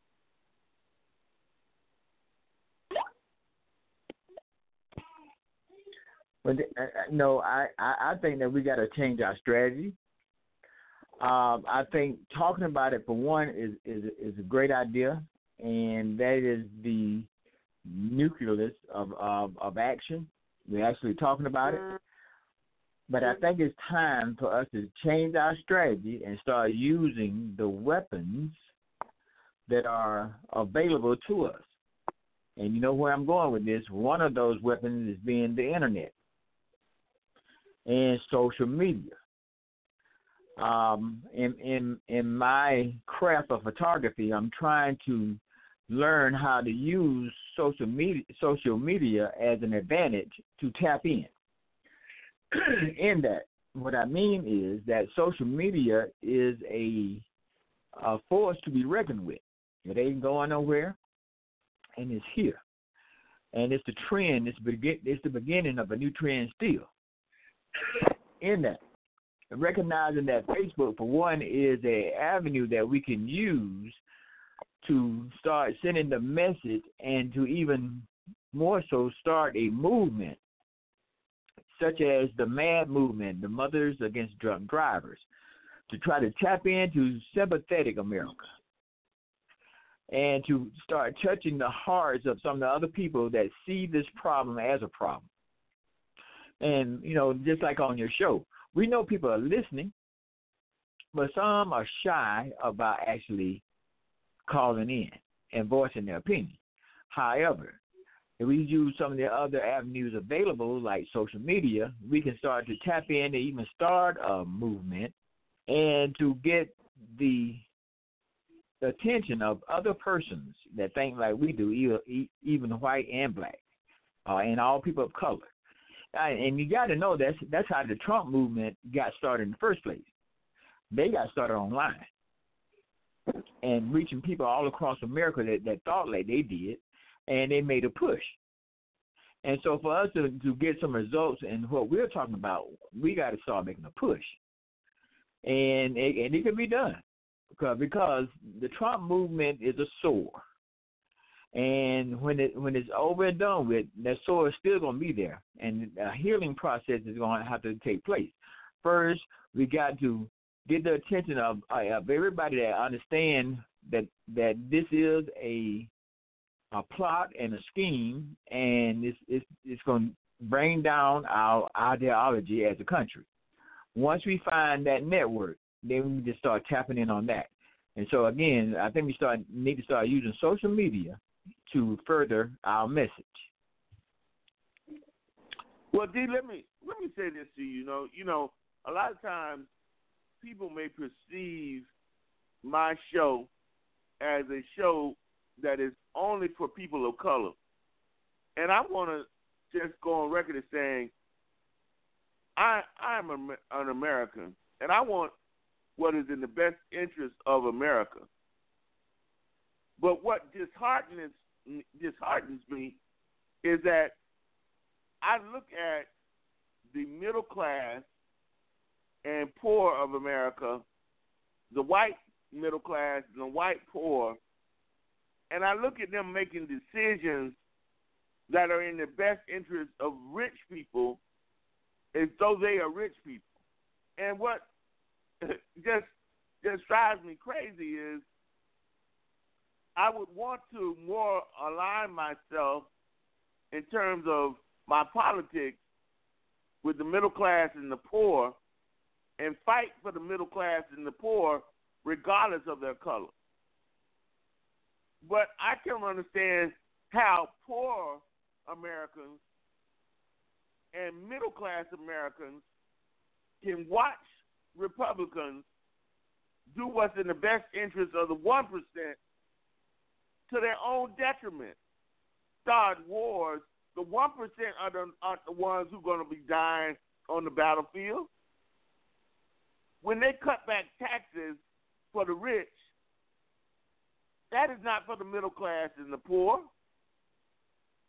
But uh, no, I, I, I think that we got to change our strategy. Um, I think talking about it for one is, is is a great idea, and that is the nucleus of, of of action. We're actually talking about it, but I think it's time for us to change our strategy and start using the weapons that are available to us. And you know where I'm going with this? One of those weapons is being the internet and social media. Um, in in in my craft of photography, I'm trying to learn how to use social media social media as an advantage to tap in. In that, what I mean is that social media is a, a force to be reckoned with. It ain't going nowhere, and it's here. And it's the trend. It's, begin, it's the beginning of a new trend still. In that, recognizing that Facebook, for one, is an avenue that we can use to start sending the message and to even more so start a movement, such as the MAD movement, the Mothers Against Drunk Drivers, to try to tap into sympathetic America and to start touching the hearts of some of the other people that see this problem as a problem. And, you know, just like on your show, we know people are listening, but some are shy about actually calling in and voicing their opinion. However, if we use some of the other avenues available, like social media, we can start to tap in to even start a movement and to get the attention of other persons that think like we do, either, even white and black, uh, and all people of color. And you got to know that's that's how the Trump movement got started in the first place. They got started online and reaching people all across America that, that thought like they did, and they made a push. And so for us to, to get some results in what we're talking about, we got to start making a push. And it, and it can be done because, because the Trump movement is a sore. And when it when it's over and done with, that sore is still going to be there. And a healing process is going to have to take place. First, we got to get the attention of, of everybody that understand that that this is a a plot and a scheme, and it's it's, it's going to bring down our ideology as a country. Once we find that network, then we just start tapping in on that. And so again, I think we start need to start using social media to further our message. Well, D, let me let me say this to you. You know, you know, a lot of times people may perceive my show as a show that is only for people of color, and I want to just go on record as saying I I'm a, an American, and I want what is in the best interest of America. But what disheartens disheartens me is that I look at the middle class and poor of America, the white middle class and the white poor, and I look at them making decisions that are in the best interest of rich people as though they are rich people. And what just just drives me crazy is I would want to more align myself in terms of my politics with the middle class and the poor and fight for the middle class and the poor regardless of their color. But I can understand how poor Americans and middle class Americans can watch Republicans do what's in the best interest of the one percent to their own detriment. Start wars. The one percent are the, are the ones who are going to be dying on the battlefield. When they cut back taxes for the rich, that is not for the middle class and the poor.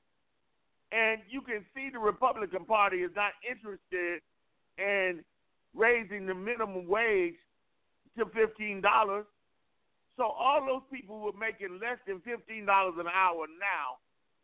And you can see the Republican Party is not interested in raising the minimum wage to fifteen dollars. So all those people who are making less than fifteen dollars an hour now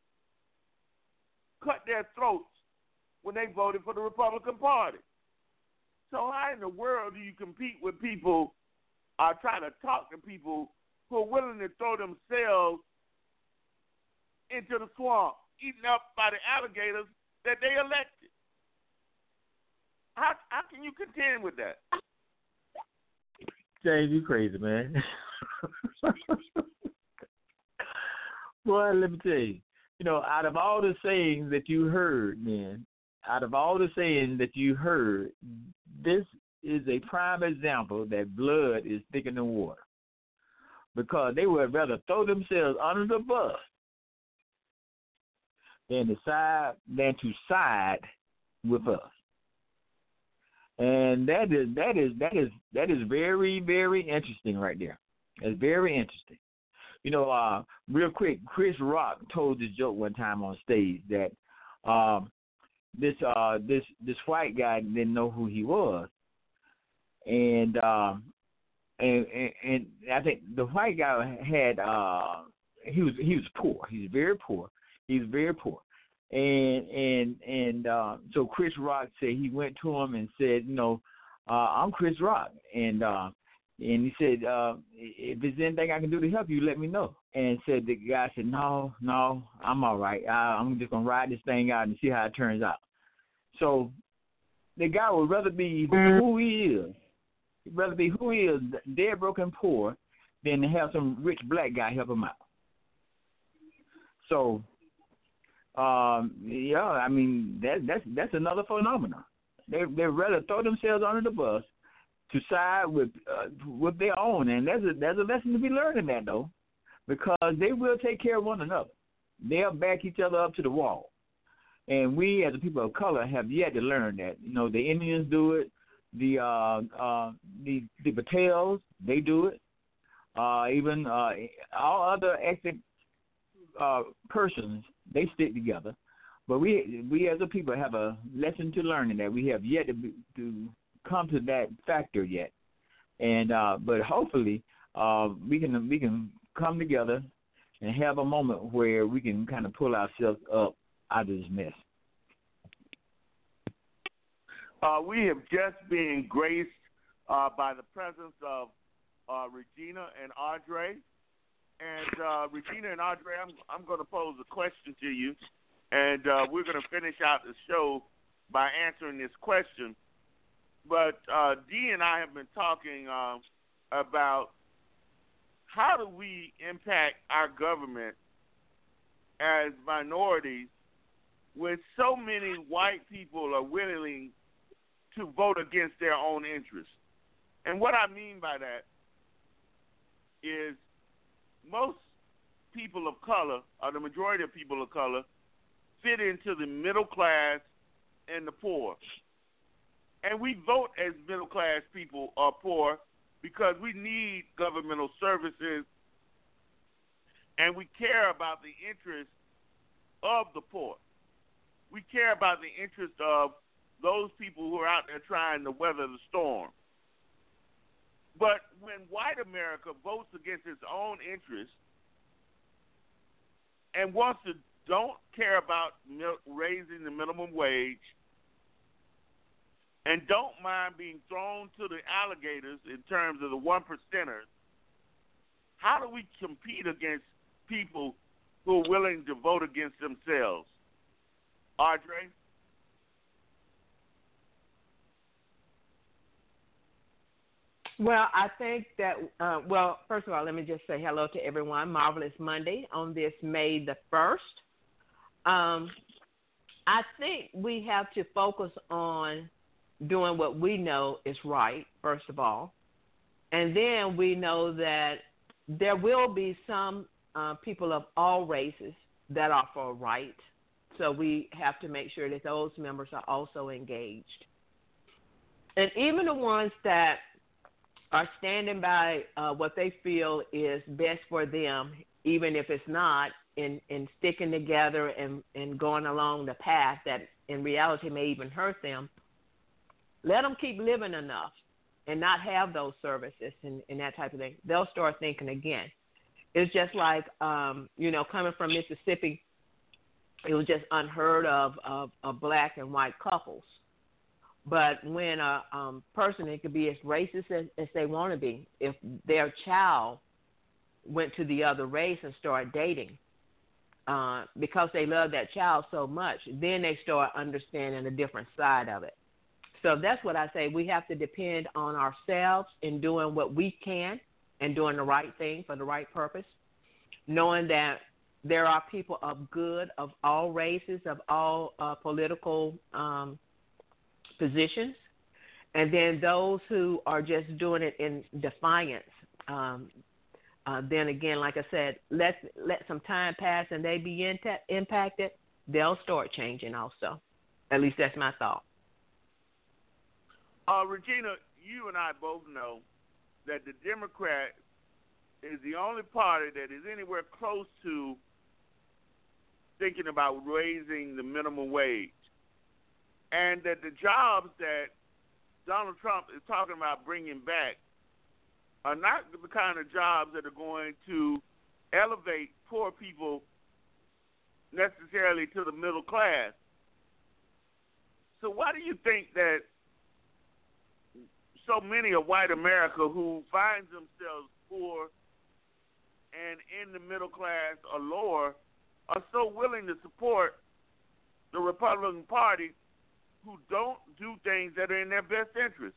cut their throats when they voted for the Republican Party. So how in the world do you compete with people or try to talk to people who are willing to throw themselves into the swamp, eaten up by the alligators that they elected? How how can you contend with that? James, you crazy, man. Boy, let me tell you, you know, out of all the sayings that you heard, man, out of all the sayings that you heard, this is a prime example that blood is thicker than water. Because they would rather throw themselves under the bus than to side than to side with us. And that is that is that is that is very, very interesting right there. It's very interesting. You know, uh, real quick, Chris Rock told this joke one time on stage that um, this uh, this this white guy didn't know who he was, and um, and, and and I think the white guy had uh, he was he was poor. He was very poor. He was very poor. And and and uh, so Chris Rock said he went to him and said, you know, uh, I'm Chris Rock, and uh, and he said, uh, if there's anything I can do to help you, let me know. And said the guy said, no, no, I'm all right. I, I'm just gonna ride this thing out and see how it turns out. So the guy would rather be who he is, he'd rather be who he is, dead broke and poor, than to have some rich black guy help him out. So. Um, yeah, I mean that that's that's another phenomenon. They they rather throw themselves under the bus to side with uh, with their own, and there's a there's a lesson to be learned in that though, because they will take care of one another. They'll back each other up to the wall, and we as a people of color have yet to learn that. You know, the Indians do it, the uh, uh, the the Patels they do it, uh, even uh, all other ethnic uh, persons. They stick together, but we we as a people have a lesson to learn in that. We have yet to be, to come to that factor yet, and uh, but hopefully uh, we can we can come together and have a moment where we can kind of pull ourselves up out of this mess. Uh, we have just been graced uh, by the presence of uh, Regina and Audrey. And uh, Regina and Audrey, I'm, I'm going to pose a question to you, and uh, we're going to finish out the show by answering this question. But uh, Dee and I have been talking uh, about how do we impact our government as minorities when so many white people are willing to vote against their own interests. And what I mean by that is most people of color, or the majority of people of color, fit into the middle class and the poor. And we vote as middle class people or poor because we need governmental services and we care about the interests of the poor. We care about the interest of those people who are out there trying to weather the storm. But when white America votes against its own interests and wants to don't care about raising the minimum wage and don't mind being thrown to the alligators in terms of the one percenters, how do we compete against people who are willing to vote against themselves? Audrey? Well, I think that, uh, well, first of all, let me just say hello to everyone. Marvelous Monday on this May the first. Um, I think we have to focus on doing what we know is right, first of all. And then we know that there will be some uh, people of all races that are for right. So we have to make sure that those members are also engaged. And even the ones that are standing by uh, what they feel is best for them, even if it's not, in, in sticking together and, and going along the path that in reality may even hurt them, Let them keep living enough and not have those services and, and that type of thing. They'll start thinking again. It's just like, um, you know, coming from Mississippi, it was just unheard of of, of black and white couples. But when a um, person, it could be as racist as, as they want to be, if their child went to the other race and started dating, uh, because they love that child so much, then they start understanding a different side of it. So that's what I say. We have to depend on ourselves in doing what we can and doing the right thing for the right purpose, knowing that there are people of good, of all races, of all uh, political um, positions, and then those who are just doing it in defiance. Um, uh, then again, like I said, let let some time pass and they be in- impacted, they'll start changing also. At least that's my thought. Uh, Regina, you and I both know that the Democrat is the only party that is anywhere close to thinking about raising the minimum wage. And that the jobs that Donald Trump is talking about bringing back are not the kind of jobs that are going to elevate poor people necessarily to the middle class. So why do you think that so many of white America who finds themselves poor and in the middle class or lower are so willing to support the Republican Party who don't do things that are in their best interest?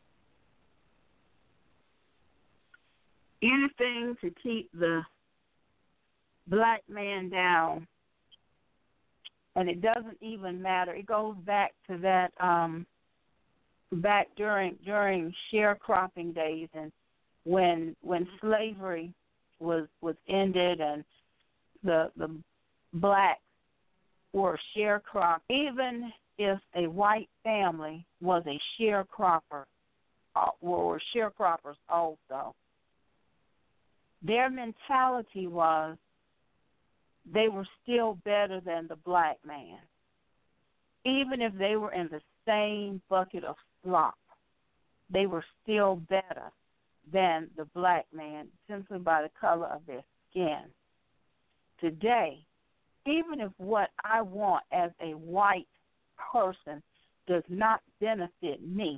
Anything to keep the black man down. And it doesn't even matter. It goes back to that um, back during during sharecropping days and when when slavery was was ended and the the blacks were sharecropped. Even if a white family was a sharecropper, uh, were sharecroppers also, their mentality was they were still better than the black man. Even if they were in the same bucket of slop, they were still better than the black man simply by the color of their skin. Today, even if what I want as a white person does not benefit me,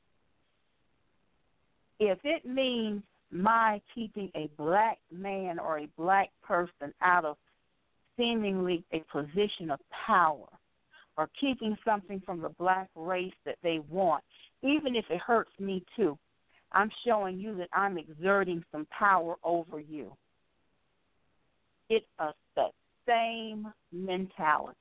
if it means my keeping a black man or a black person out of seemingly a position of power or keeping something from the black race that they want, even if it hurts me too, I'm showing you that I'm exerting some power over you. It's a, the same mentality.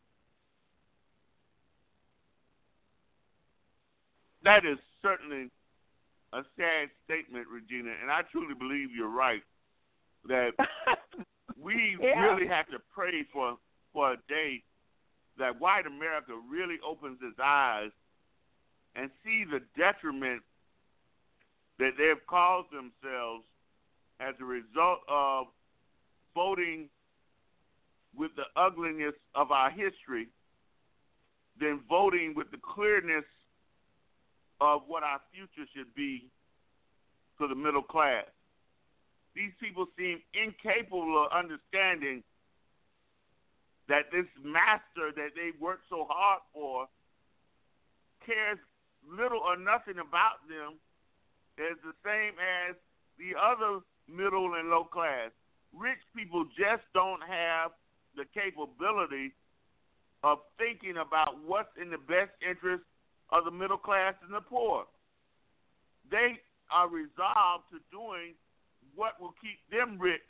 That is certainly a sad statement, Regina, and I truly believe you're right, that we yeah. really have to pray for, for a day that white America really opens its eyes and see the detriment that they've caused themselves as a result of voting with the ugliness of our history than voting with the clearness of what our future should be for the middle class. These people seem incapable of understanding that this master that they worked so hard for cares little or nothing about them as the same as the other middle and low class. Rich people just don't have the capability of thinking about what's in the best interest of the middle class and the poor. They are resolved to doing what will keep them rich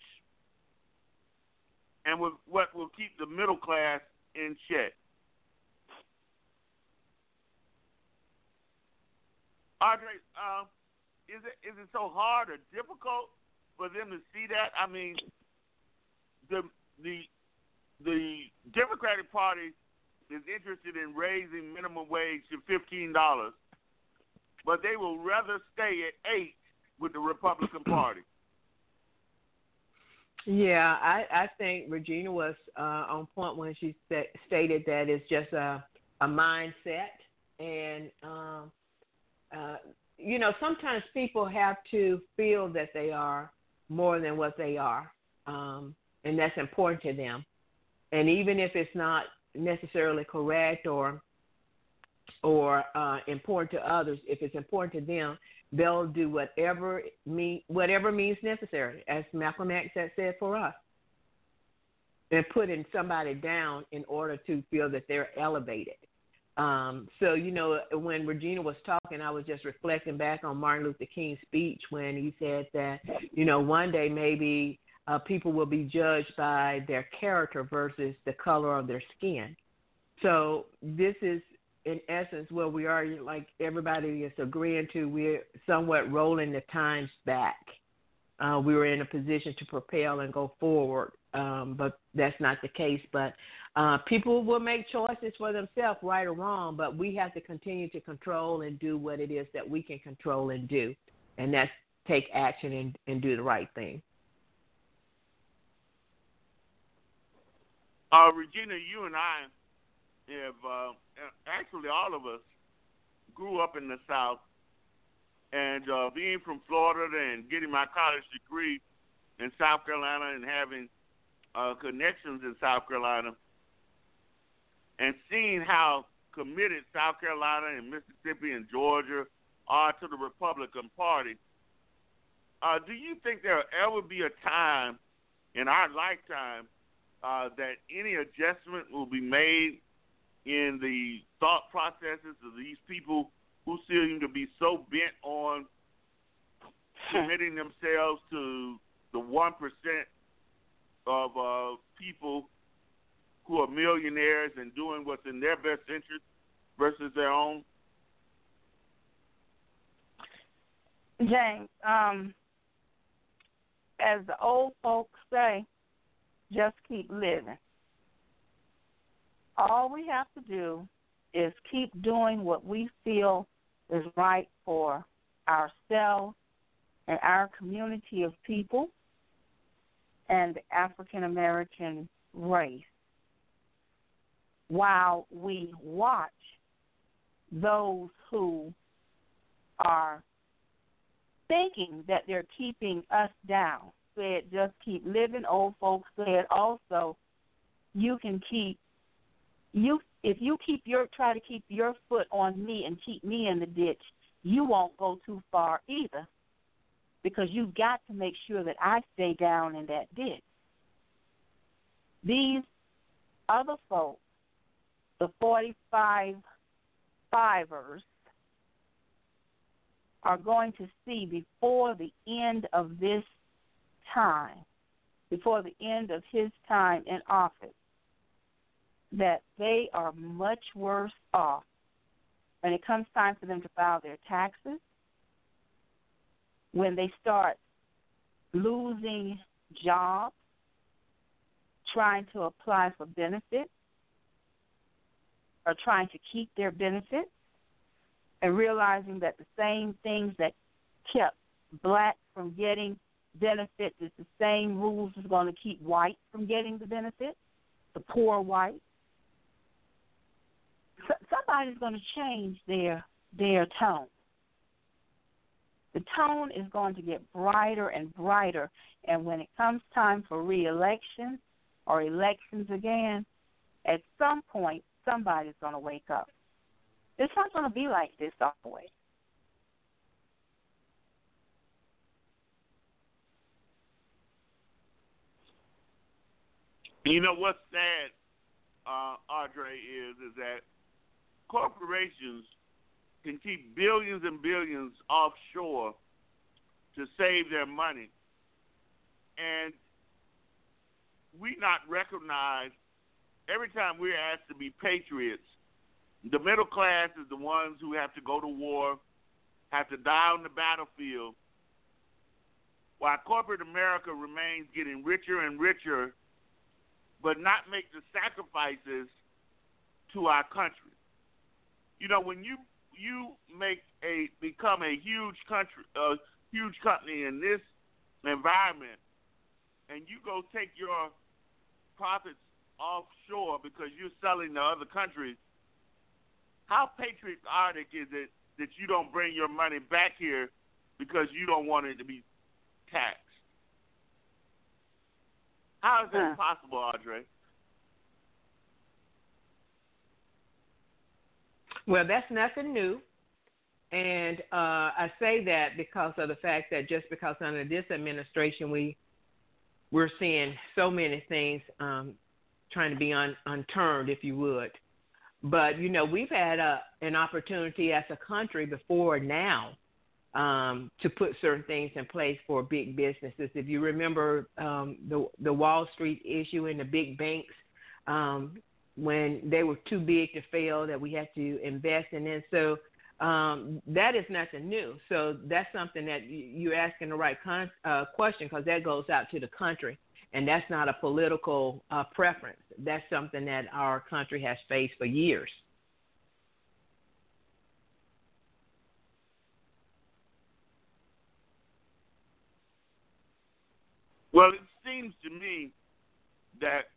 and what will keep the middle class in check. Audrey, uh, is it is it so hard or difficult for them to see that? I mean, the the the Democratic Party is interested in raising minimum wage to fifteen dollars, but they will rather stay at eight with the Republican Party. Yeah, I, I think Regina was uh, on point when she st- stated that it's just a, a mindset, and um, uh, you know, sometimes people have to feel that they are more than what they are, um, and that's important to them. And even if it's not necessarily correct or or uh, important to others, if it's important to them, they'll do whatever mean whatever means necessary, as Malcolm X had said for us, and putting somebody down in order to feel that they're elevated. Um, so, you know, when Regina was talking, I was just reflecting back on Martin Luther King's speech when he said that, you know, one day maybe uh, people will be judged by their character versus the color of their skin. So this is, in essence, where we are, like everybody is agreeing to, we're somewhat rolling the times back. Uh, we were in a position to propel and go forward, um, but that's not the case. But uh, people will make choices for themselves, right or wrong, but we have to continue to control and do what it is that we can control and do, and that's take action and, and do the right thing. Uh, Regina, you and I have, uh, actually all of us, grew up in the South, and uh, being from Florida and getting my college degree in South Carolina and having uh, connections in South Carolina, and seeing how committed South Carolina and Mississippi and Georgia are to the Republican Party, uh, do you think there will ever be a time in our lifetime uh, that any adjustment will be made in the thought processes of these people who seem to be so bent on committing themselves to the one percent of uh, people who are millionaires and doing what's in their best interest versus their own? James, um, as the old folks say, just keep living. All we have to do is keep doing what we feel is right for ourselves and our community of people and the African American race, while we watch those who are thinking that they're keeping us down. Said, just keep living. Old folks said also, you can keep you if you keep your try to keep your foot on me and keep me in the ditch, you won't go too far either, because you've got to make sure that I stay down in that ditch. These other folks, the forty-five fivers, are going to see before the end of this time, before the end of his time in office, that they are much worse off when it comes time for them to file their taxes, when they start losing jobs, trying to apply for benefits, or trying to keep their benefits, and realizing that the same things that kept blacks from getting benefits is the same rules is going to keep whites from getting the benefits, the poor whites. So somebody's going to change their their tone. The tone is going to get brighter and brighter, and when it comes time for re-election or elections again, at some point, somebody's going to wake up. It's not going to be like this always. You know what's sad, uh, Audrey, is is that corporations can keep billions and billions offshore to save their money, and we not recognize every time we're asked to be patriots. The middle class is the ones who have to go to war, have to die on the battlefield, while corporate America remains getting richer and richer, but not make the sacrifices to our country. You know, when you you make a become a huge country, a huge company in this environment, and you go take your profits offshore because you're selling to other countries, how patriotic is it that you don't bring your money back here because you don't want it to be taxed. How is that Huh. possible, Audrey? Well, that's nothing new. And uh, I say that because of the fact that just because under this administration we we're seeing so many things um, trying to be un, unturned, if you would. But you know, we've had a, an opportunity as a country before now um, to put certain things in place for big businesses. If you remember um, the the Wall Street issue and the big banks. Um, when they were too big to fail, that we had to invest in. And so um, that is nothing new. So that's something that you're asking the right con- uh, question, because that goes out to the country. And that's not a political uh, preference. That's something that our country has faced for years. Well, it seems to me that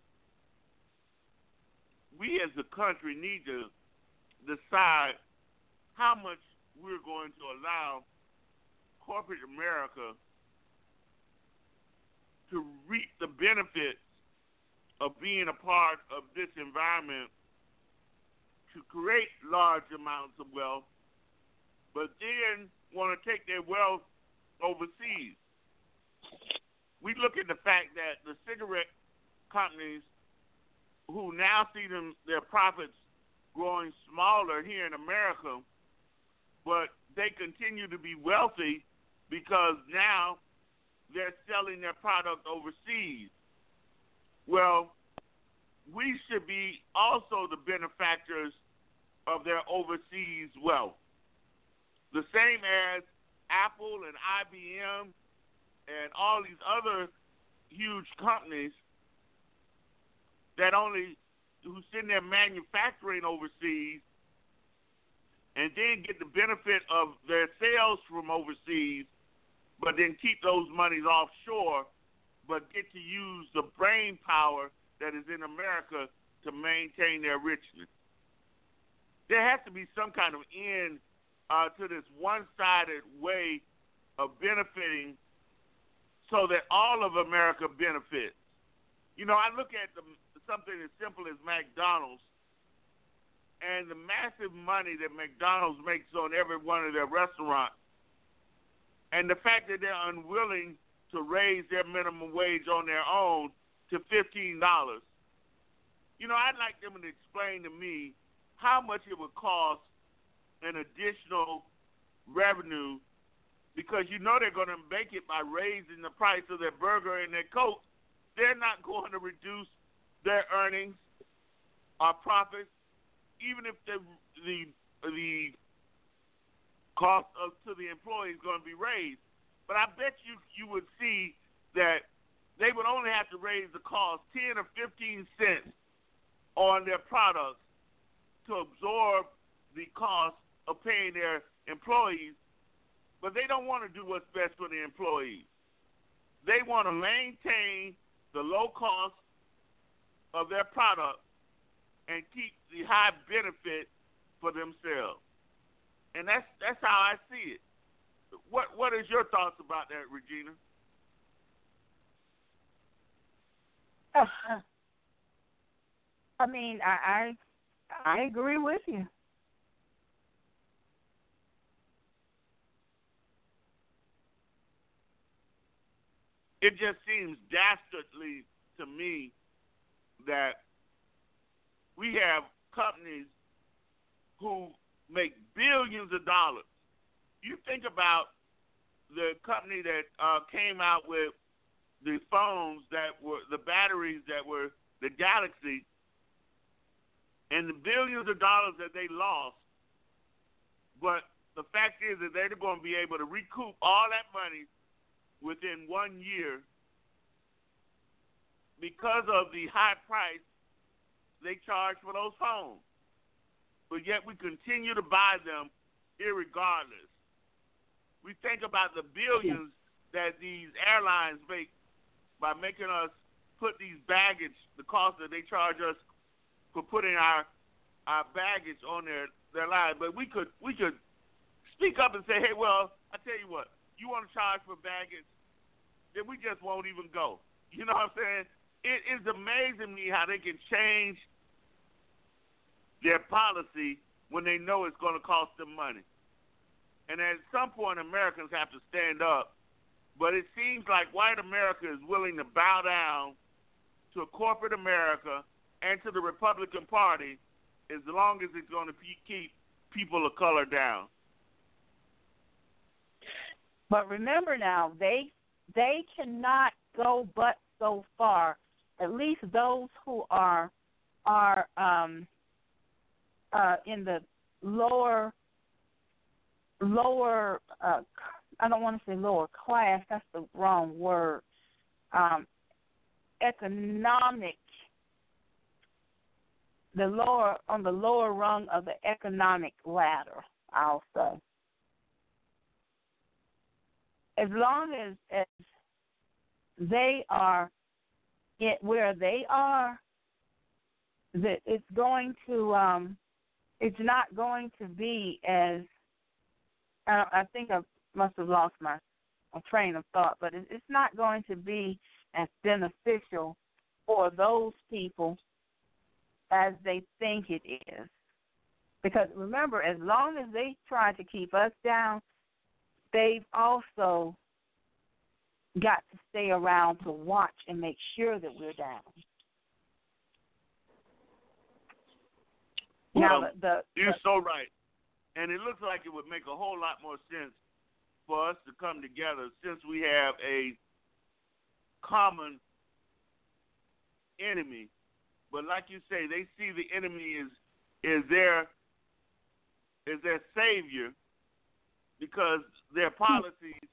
we as a country need to decide how much we're going to allow corporate America to reap the benefits of being a part of this environment to create large amounts of wealth, but then want to take their wealth overseas. We look at the fact that the cigarette companies who now see them their profits growing smaller here in America, but they continue to be wealthy because now they're selling their product overseas. Well, we should be also the benefactors of their overseas wealth. The same as Apple and I B M and all these other huge companies that only who send their manufacturing overseas and then get the benefit of their sales from overseas, but then keep those monies offshore, but get to use the brain power that is in America to maintain their richness. There has to be some kind of end uh, to this one-sided way of benefiting so that all of America benefits. You know, I look at the, something as simple as McDonald's and the massive money that McDonald's makes on every one of their restaurants, and the fact that they're unwilling to raise their minimum wage on their own to fifteen dollars. You know, I'd like them to explain to me how much it would cost an additional revenue, because you know they're going to make it by raising the price of their burger and their Coke. They're not going to reduce their earnings or profits, even if the the the cost of, to the employee is going to be raised. But I bet you you would see that they would only have to raise the cost ten or fifteen cents on their products to absorb the cost of paying their employees. But they don't want to do what's best for the employees. They want to maintain the low cost of their product and keep the high benefit for themselves. And that's that's how I see it. What what is your thoughts about that, Regina? Uh, I mean, I, I I agree with you. It just seems dastardly to me that we have companies who make billions of dollars. You think about the company that uh, came out with the phones that were the batteries that were the Galaxy, and the billions of dollars that they lost. But the fact is that they're going to be able to recoup all that money within one year because of the high price they charge for those phones. But yet we continue to buy them irregardless. We think about the billions that these airlines make by making us put these baggage, the cost that they charge us for putting our our baggage on their, their line. But we could we could speak up and say, hey, well, I tell you what, you want to charge for baggage, then we just won't even go. You know what I'm saying? It is amazing to me how they can change their policy when they know it's going to cost them money. And at some point, Americans have to stand up. But it seems like white America is willing to bow down to corporate America and to the Republican Party as long as it's going to keep people of color down. But remember now, they they cannot go but so far. At least those who are are um, uh, in the lower lower. Uh, I don't want to say lower class. That's the wrong word. Um, economic. The lower on the lower rung of the economic ladder, I'll say. As long as, as they are it, where they are, that it's going to, um, it's not going to be as. I, I think I must have lost my, my train of thought, but it, it's not going to be as beneficial for those people as they think it is. Because remember, as long as they try to keep us down, they've also got to stay around to watch and make sure that we're down. Well, now, the, the, you're the, so right. And it looks like it would make a whole lot more sense for us to come together since we have a common enemy. But like you say, they see the enemy is is their is their savior because their policies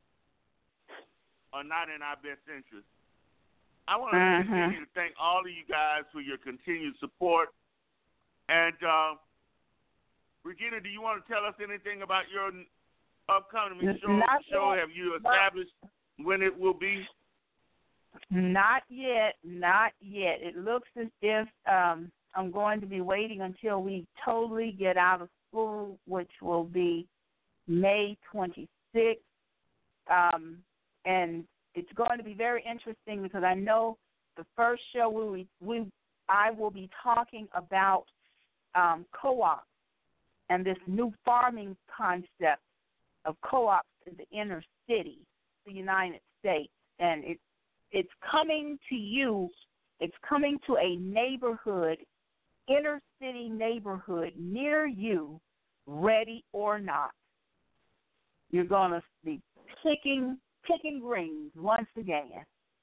are not in our best interest. I want to uh-huh. continue to thank all of you guys for your continued support. And uh, Regina, do you want to tell us anything about your upcoming show? Not show? yet, Have you established when it will be? Not yet, not yet. It looks as if um, I'm going to be waiting until we totally get out of school, which will be May twenty-sixth. Um, and it's going to be very interesting because I know the first show we we I will be talking about um, co-ops and this new farming concept of co-ops in the inner city, the United States, and it's It's coming to you, it's coming to a neighborhood, inner city neighborhood near you, ready or not. You're going to be picking, picking greens once again.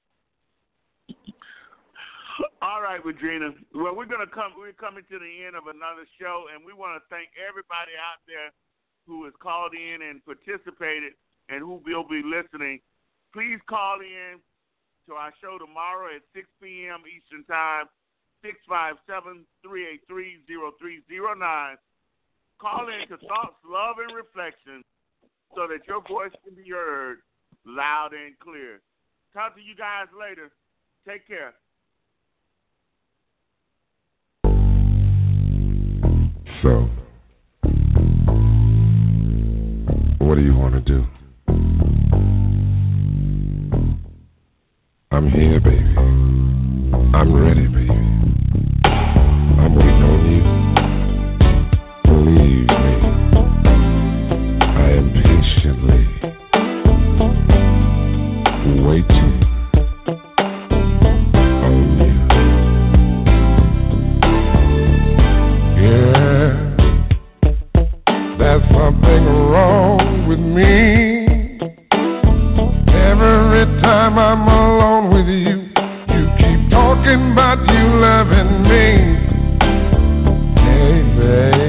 All right, Regina. Well, we're going to come, we're coming to the end of another show, and we want to thank everybody out there who has called in and participated and who will be listening. Please call in to our show tomorrow at six p.m. Eastern Time, six five seven, three eight three, zero three zero nine. Call in to Thoughts, Love, and Reflection so that your voice can be heard loud and clear. Talk to you guys later. Take care. So, what do you want to do? I'm here, baby. I'm ready, baby. I'm waiting on you. Believe me, I am patiently waiting on you. Yeah, there's something wrong with me. Every time I'm alone with you, you keep talking about you loving me. Hey, babe.